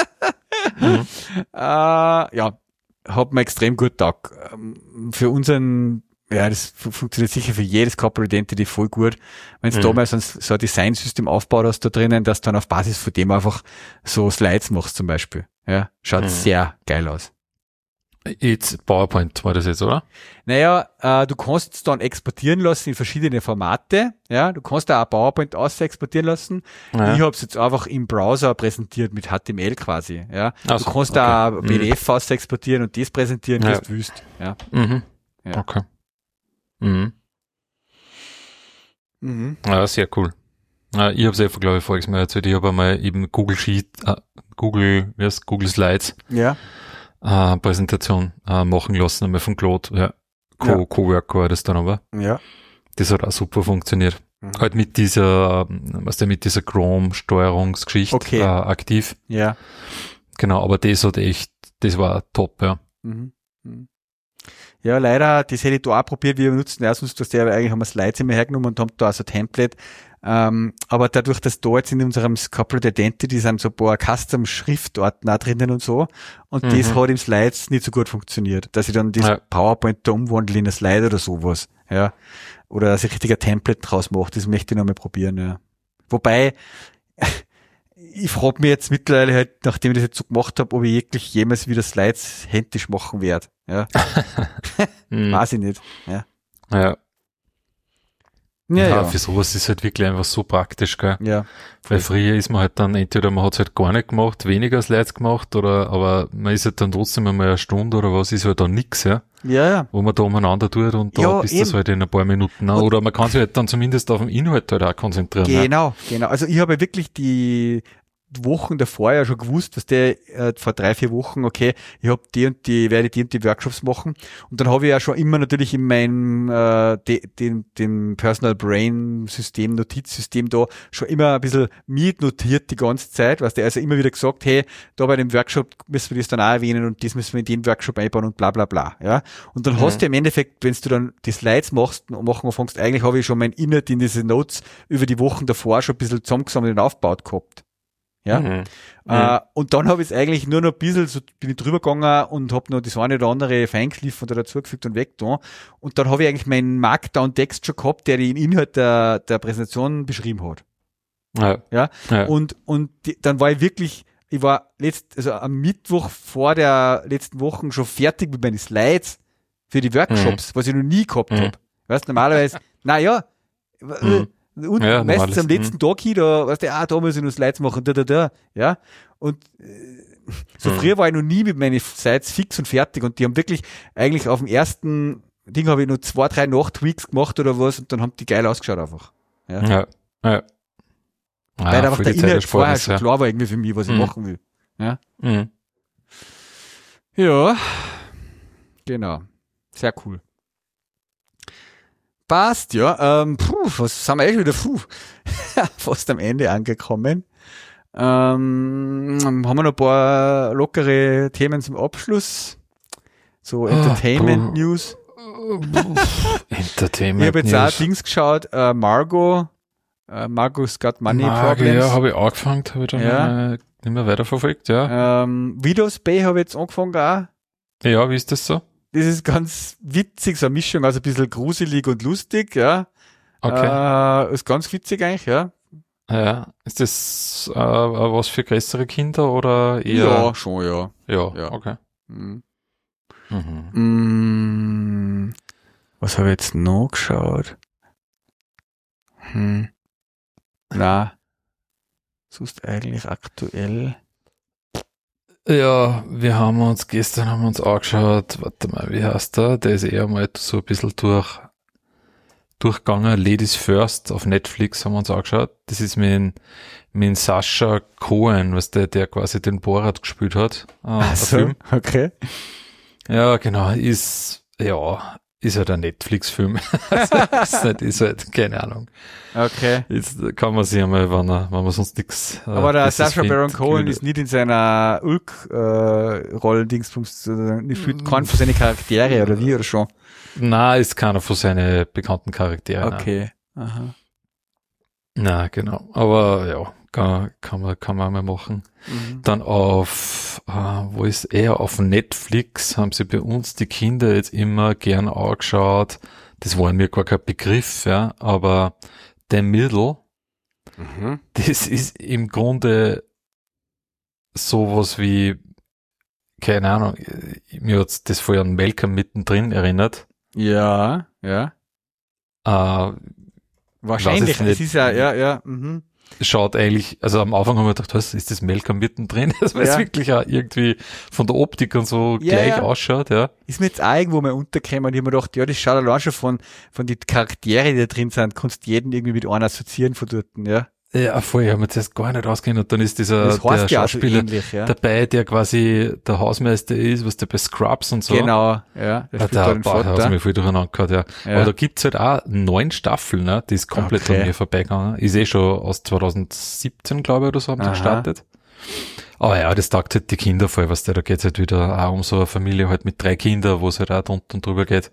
S1: Ja, hat mir extrem gut getaugt. Für unseren, ja, das funktioniert sicher für jedes Corporate Identity voll gut. Wenn du damals so ein Designsystem aufbaut hast da drinnen, dass du dann auf Basis von dem einfach so Slides machst zum Beispiel. Ja, schaut sehr geil aus.
S2: Jetzt PowerPoint war das jetzt, oder?
S1: Naja, du kannst es dann exportieren lassen in verschiedene Formate. Ja, du kannst da auch PowerPoint aus exportieren lassen. Ja. Ich habe es jetzt einfach im Browser präsentiert mit HTML quasi. Ja, du kannst da PDF aus exportieren und das präsentieren, wie du willst. Ja.
S2: Ja. Okay. Ja, sehr cool. Ich habe es einfach, glaube ich, voriges Mal erzählt. Ich habe einmal eben Google Slides. Ja. Präsentation machen lassen, einmal von Claude, ja. Cowork war das dann aber. Ja. Das hat auch super funktioniert. Halt mit dieser, mit dieser Chrome-Steuerungsgeschichte aktiv. Ja. Genau, aber das war top, ja.
S1: Ja, leider, das hätte ich da auch probiert, wir benutzen erstens, eigentlich haben wir Slides immer hergenommen und haben da also ein Template. Aber dadurch, dass da jetzt in unserem Corporate Identity sind so ein paar Custom-Schriftarten auch drinnen und so, und das hat im Slides nicht so gut funktioniert, dass ich dann das PowerPoint da umwandle in ein Slide oder sowas, ja. Oder dass ich richtiger Template draus mache, das möchte ich noch mal probieren, ja. Wobei, ich frage mich jetzt mittlerweile halt, nachdem ich das jetzt so gemacht habe, ob ich wirklich jemals wieder Slides händisch machen werde, ja. Weiß ich nicht, ja.
S2: Ja. Ja, für sowas ist halt wirklich einfach so praktisch, gell? Ja. Weil früher ist man halt dann, entweder man hat's halt gar nicht gemacht, weniger Slides gemacht, aber man ist halt dann trotzdem einmal eine Stunde oder was, ist halt dann nix, ja? Ja. Wo man da umeinander tut und da bist du halt in ein paar Minuten. Oder man kann sich halt dann zumindest auf den Inhalt halt auch konzentrieren.
S1: Genau. Also ich habe wirklich die Wochen davor ja schon gewusst, was vor 3-4 Wochen, okay, ich habe werde die und die Workshops machen, und dann habe ich ja schon immer natürlich in meinem dem Personal Brain System, Notizsystem da schon immer ein bisschen mitnotiert die ganze Zeit, weißt du, also immer wieder gesagt, hey, da bei dem Workshop müssen wir das dann auch erwähnen und das müssen wir in den Workshop einbauen und bla bla bla, ja, und dann hast du im Endeffekt, wenn du dann die Slides machen anfängst, eigentlich habe ich schon mein Inhalt in diese Notes über die Wochen davor schon ein bisschen zusammengesammelt und aufgebaut gehabt. Ja. Und dann habe ich es eigentlich nur noch ein bisschen, so bin ich drüber gegangen und habe noch das eine oder andere feingeschliffen oder dazugefügt und weggetan. Und dann habe ich eigentlich meinen Markdown-Text schon gehabt, der den Inhalt der Präsentation beschrieben hat. Ja. Und dann war ich war am Mittwoch vor der letzten Woche schon fertig mit meinen Slides für die Workshops, was ich noch nie gehabt habe. Weißt, normalerweise, und meistens am letzten Tag hin, da, weißt du, da muss ich noch Slides machen, ja. Und so früher war ich noch nie mit meinen Slides fix und fertig, und die haben wirklich eigentlich auf dem ersten Ding habe ich noch 2-3 Nachtweeks gemacht oder was, und dann haben die geil ausgeschaut einfach. Ja. Weil einfach der Inhalt vorher schon klar war irgendwie für mich, was ich machen will. Ja,
S2: Mhm.
S1: ja, genau. Sehr cool. Passt, ja. Was sind wir schon wieder fast am Ende angekommen. Haben wir noch ein paar lockere Themen zum Abschluss? So Entertainment News.
S2: Entertainment
S1: Ich habe jetzt
S2: News.
S1: auch Dings geschaut, Margot's Got Money Problems.
S2: Ja, habe ich angefangen, habe ich dann
S1: Ja.
S2: nicht mehr weiterverfolgt, ja.
S1: Widow's Bay habe ich jetzt angefangen auch.
S2: Ja, wie ist das so?
S1: Das ist ganz witzig, so eine Mischung, also ein bisschen gruselig und lustig, ja.
S2: Okay.
S1: Ist ganz witzig eigentlich, ja.
S2: Ja. Ist das was für größere Kinder oder eher?
S1: Ja, schon, ja.
S2: Ja,
S1: Ja.
S2: okay.
S1: Mhm.
S2: Mhm.
S1: Was habe ich jetzt noch geschaut? Na, sonst eigentlich aktuell.
S2: Ja, gestern haben wir uns angeschaut, warte mal, wie heißt der ist eher mal so ein bisschen durchgegangen, Ladies First auf Netflix haben wir uns angeschaut. Das ist mit Sascha Cohen, was der quasi den Borat gespielt hat. Ein Film.
S1: Okay.
S2: Ja, genau, ist halt ein Netflix-Film. ist halt, keine Ahnung.
S1: Okay.
S2: Jetzt kann man sich einmal, wenn man sonst nichts.
S1: Aber der
S2: Besseres
S1: Sacha Baron
S2: findet,
S1: Cohen ist nicht in seiner Rollendingsbums, nicht fühlt keinen von seinen Charaktere oder wie oder schon?
S2: Nein, ist keiner von seinen bekannten Charakteren.
S1: Okay. Aha.
S2: Na, genau. Aber ja, kann man mal machen.
S1: Mhm.
S2: Dann auf Netflix haben sie bei uns die Kinder jetzt immer gern angeschaut. Das war mir gar kein Begriff, ja, aber The Middle, das ist im Grunde sowas wie, keine Ahnung, mir hat's das vorher an Malcolm mittendrin erinnert.
S1: Ja, ja. Wahrscheinlich.
S2: nicht.
S1: Es ist ja. Mhm.
S2: Schaut eigentlich, also am Anfang haben wir gedacht, was ist das Malcolm mittendrin? Weil es wirklich auch irgendwie von der Optik und so gleich ausschaut, ja.
S1: Ist mir jetzt auch irgendwo mal untergekommen und ich habe mir gedacht, ja, das schaut allein schon von den Charaktere, die da drin sind, kannst jeden irgendwie mit einem assoziieren von dort, ja.
S2: Ja, voll, ich habe mir zuerst gar nicht ausgehen und dann ist der Schauspieler
S1: ähnlich, ja.
S2: dabei, der quasi der Hausmeister ist, was der bei Scrubs und so.
S1: Genau, ja. Der spielt da den
S2: Hat
S1: Vater.
S2: mir voll durcheinander gehabt, ja. Aber da gibt's halt auch 9 Staffeln, ne? Die ist komplett an mir vorbeigegangen. Ist schon aus 2017, glaube ich, oder so, haben sie gestartet. Aber ja, das taugt halt die Kinder voll, was da geht's halt wieder auch um so eine Familie halt mit 3 Kindern, wo es halt auch drunter und drüber geht.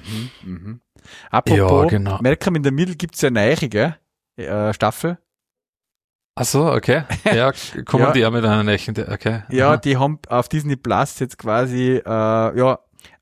S1: Apropos,
S2: Ja, genau.
S1: Malcolm in der Middle gibt's ja eine neue, gell? Staffel.
S2: Ach so, okay. Ja, kommen die auch mit einer neuen, okay.
S1: Ja, die haben auf Disney Plus jetzt quasi, mit alle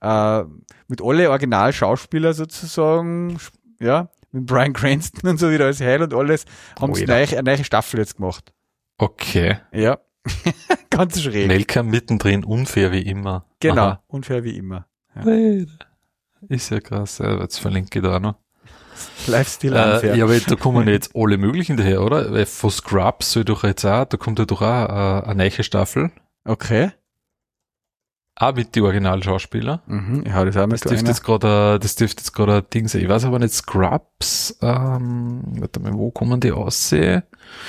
S1: Originalschauspieler sozusagen, ja, mit Bryan Cranston und so wieder als Heil und alles, haben sie eine neue Staffel jetzt gemacht.
S2: Okay.
S1: Ja. Ganz schräg.
S2: Malcolm mittendrin, unfair wie immer.
S1: Genau,
S2: Aha.
S1: unfair wie immer. Ja.
S2: Ist ja krass, ja, jetzt verlinke ich da auch noch.
S1: Lifestyle unfair.
S2: Ja, aber da kommen jetzt alle möglichen daher, oder? Weil von Scrubs soll doch jetzt auch, da kommt ja doch auch eine neue Staffel.
S1: Okay.
S2: Auch mit den Originalschauspielern.
S1: Ja, das
S2: Das dürfte jetzt gerade ein Ding sein. Ich weiß aber nicht, Scrubs, warte mal, wo kommen die aussehen?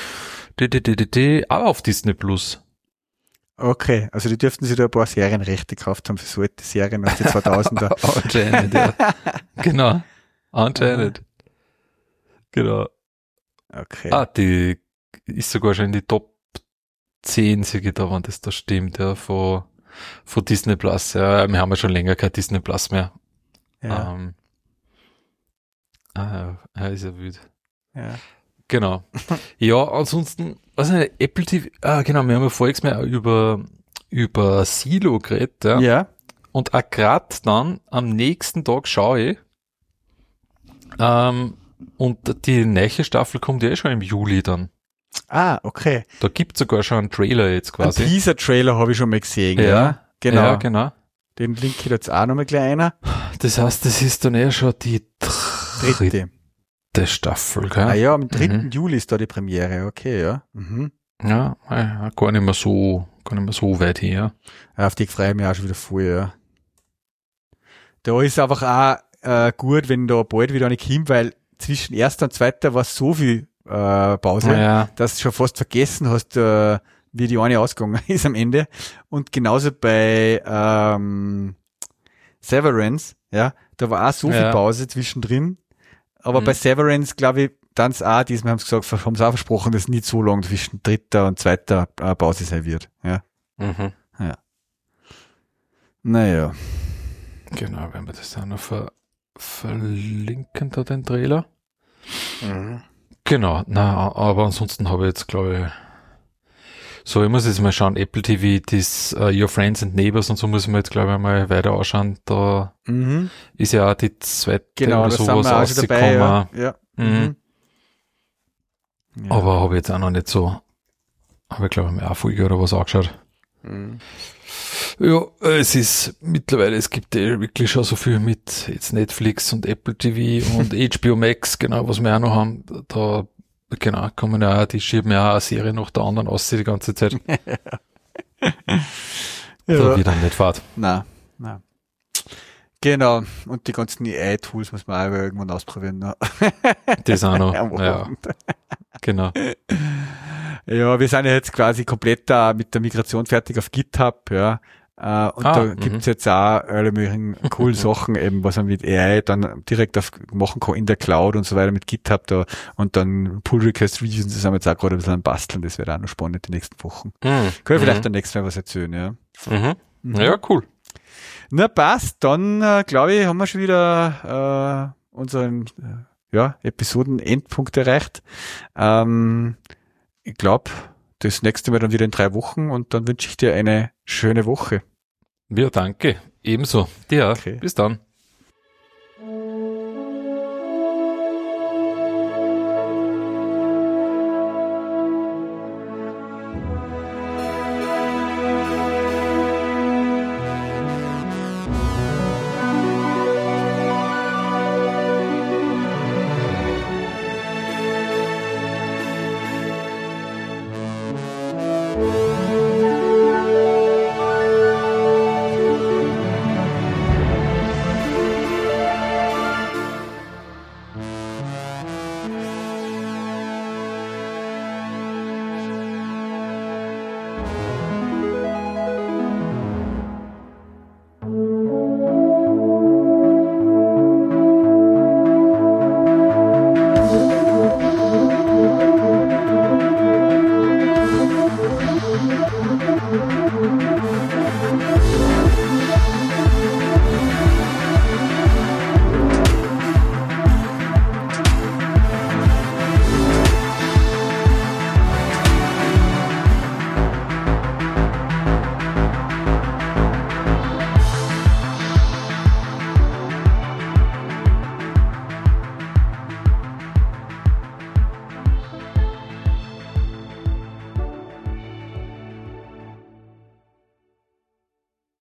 S2: Aber auf Disney Plus.
S1: Okay, also die dürften sich da ein paar Serienrechte gekauft haben für so alte Serien aus den 2000er.
S2: Anscheinend, ja. Genau. Anscheinend. Genau.
S1: Okay.
S2: Die ist sogar schon in die Top 10, sage ich da, wenn das da stimmt, ja, von Disney Plus. Ja, wir haben ja schon länger kein Disney Plus mehr.
S1: Ja.
S2: Ist ja wild.
S1: Ja.
S2: Genau. Ja, ansonsten, was ist Apple TV, genau, wir haben ja voriges Mal über Silo geredet, ja.
S1: Ja.
S2: Und auch grad dann, am nächsten Tag schaue ich, und die neue Staffel kommt ja schon im Juli dann.
S1: Okay.
S2: Da gibt's sogar schon einen Trailer jetzt quasi.
S1: Ein Teaser-Trailer habe ich schon mal gesehen, ja. Genau.
S2: Ja, genau.
S1: Den Link ich jetzt auch noch mal gleich einer.
S2: Das heißt, das ist dann schon die
S1: Dritte
S2: Staffel, gell?
S1: Ja, am 3. Juli ist da die Premiere, okay, ja.
S2: Ja, gar nicht mehr so weit her.
S1: Auf die freue ich mich auch schon wieder voll, ja. Da ist einfach auch gut, wenn da bald wieder eine kommt, weil zwischen erster und zweiter war so viel Pause, dass du schon fast vergessen hast, wie die eine ausgegangen ist am Ende. Und genauso bei Severance, ja, da war auch so viel Pause zwischendrin. Aber bei Severance, glaube ich, dann auch, diesmal haben sie gesagt, haben sie auch versprochen, dass nicht so lang zwischen dritter und zweiter Pause sein wird. Ja. Ja. Naja.
S2: Genau, wenn wir das auch noch verlinken, da den Trailer. Genau, aber ansonsten habe ich jetzt, glaube ich, so, ich muss jetzt mal schauen, Apple TV, das Your Friends and Neighbors und so muss ich mir jetzt, glaube ich, mal weiter anschauen. Da ist ja auch die zweite oder sowas rausgekommen.
S1: Ja.
S2: Ja. Aber habe ich jetzt auch noch nicht so, habe ich, glaube ich, mir auch Folge oder was angeschaut. Ja, es ist mittlerweile, es gibt wirklich schon so viel mit jetzt Netflix und Apple TV und HBO Max, genau, was wir auch noch haben. Da, genau, kommen ja auch, die schieben ja auch eine Serie nach der anderen aus die ganze Zeit. Da wird dann nicht Fahrt.
S1: Nein. Genau. Und die ganzen AI-Tools muss man auch irgendwann ausprobieren. Ne?
S2: Das auch noch, ja. Genau.
S1: Ja, wir sind ja jetzt quasi komplett da mit der Migration fertig auf GitHub, ja. Und da gibt's jetzt auch alle möglichen coolen Sachen, eben, was man mit AI dann direkt machen kann in der Cloud und so weiter mit GitHub da und dann Pull-Request-Reviews, das haben wir jetzt auch gerade ein bisschen am Basteln, das wird auch noch spannend die nächsten Wochen. Können wir vielleicht dann nächstes Mal was erzählen, ja.
S2: Ja, cool.
S1: Na, passt, dann, glaube ich, haben wir schon wieder unseren Episoden-Endpunkt erreicht. Ich glaube, das nächste Mal dann wieder in 3 Wochen und dann wünsche ich dir eine schöne Woche.
S2: Ja, danke. Ebenso. Dir. Okay. Bis dann.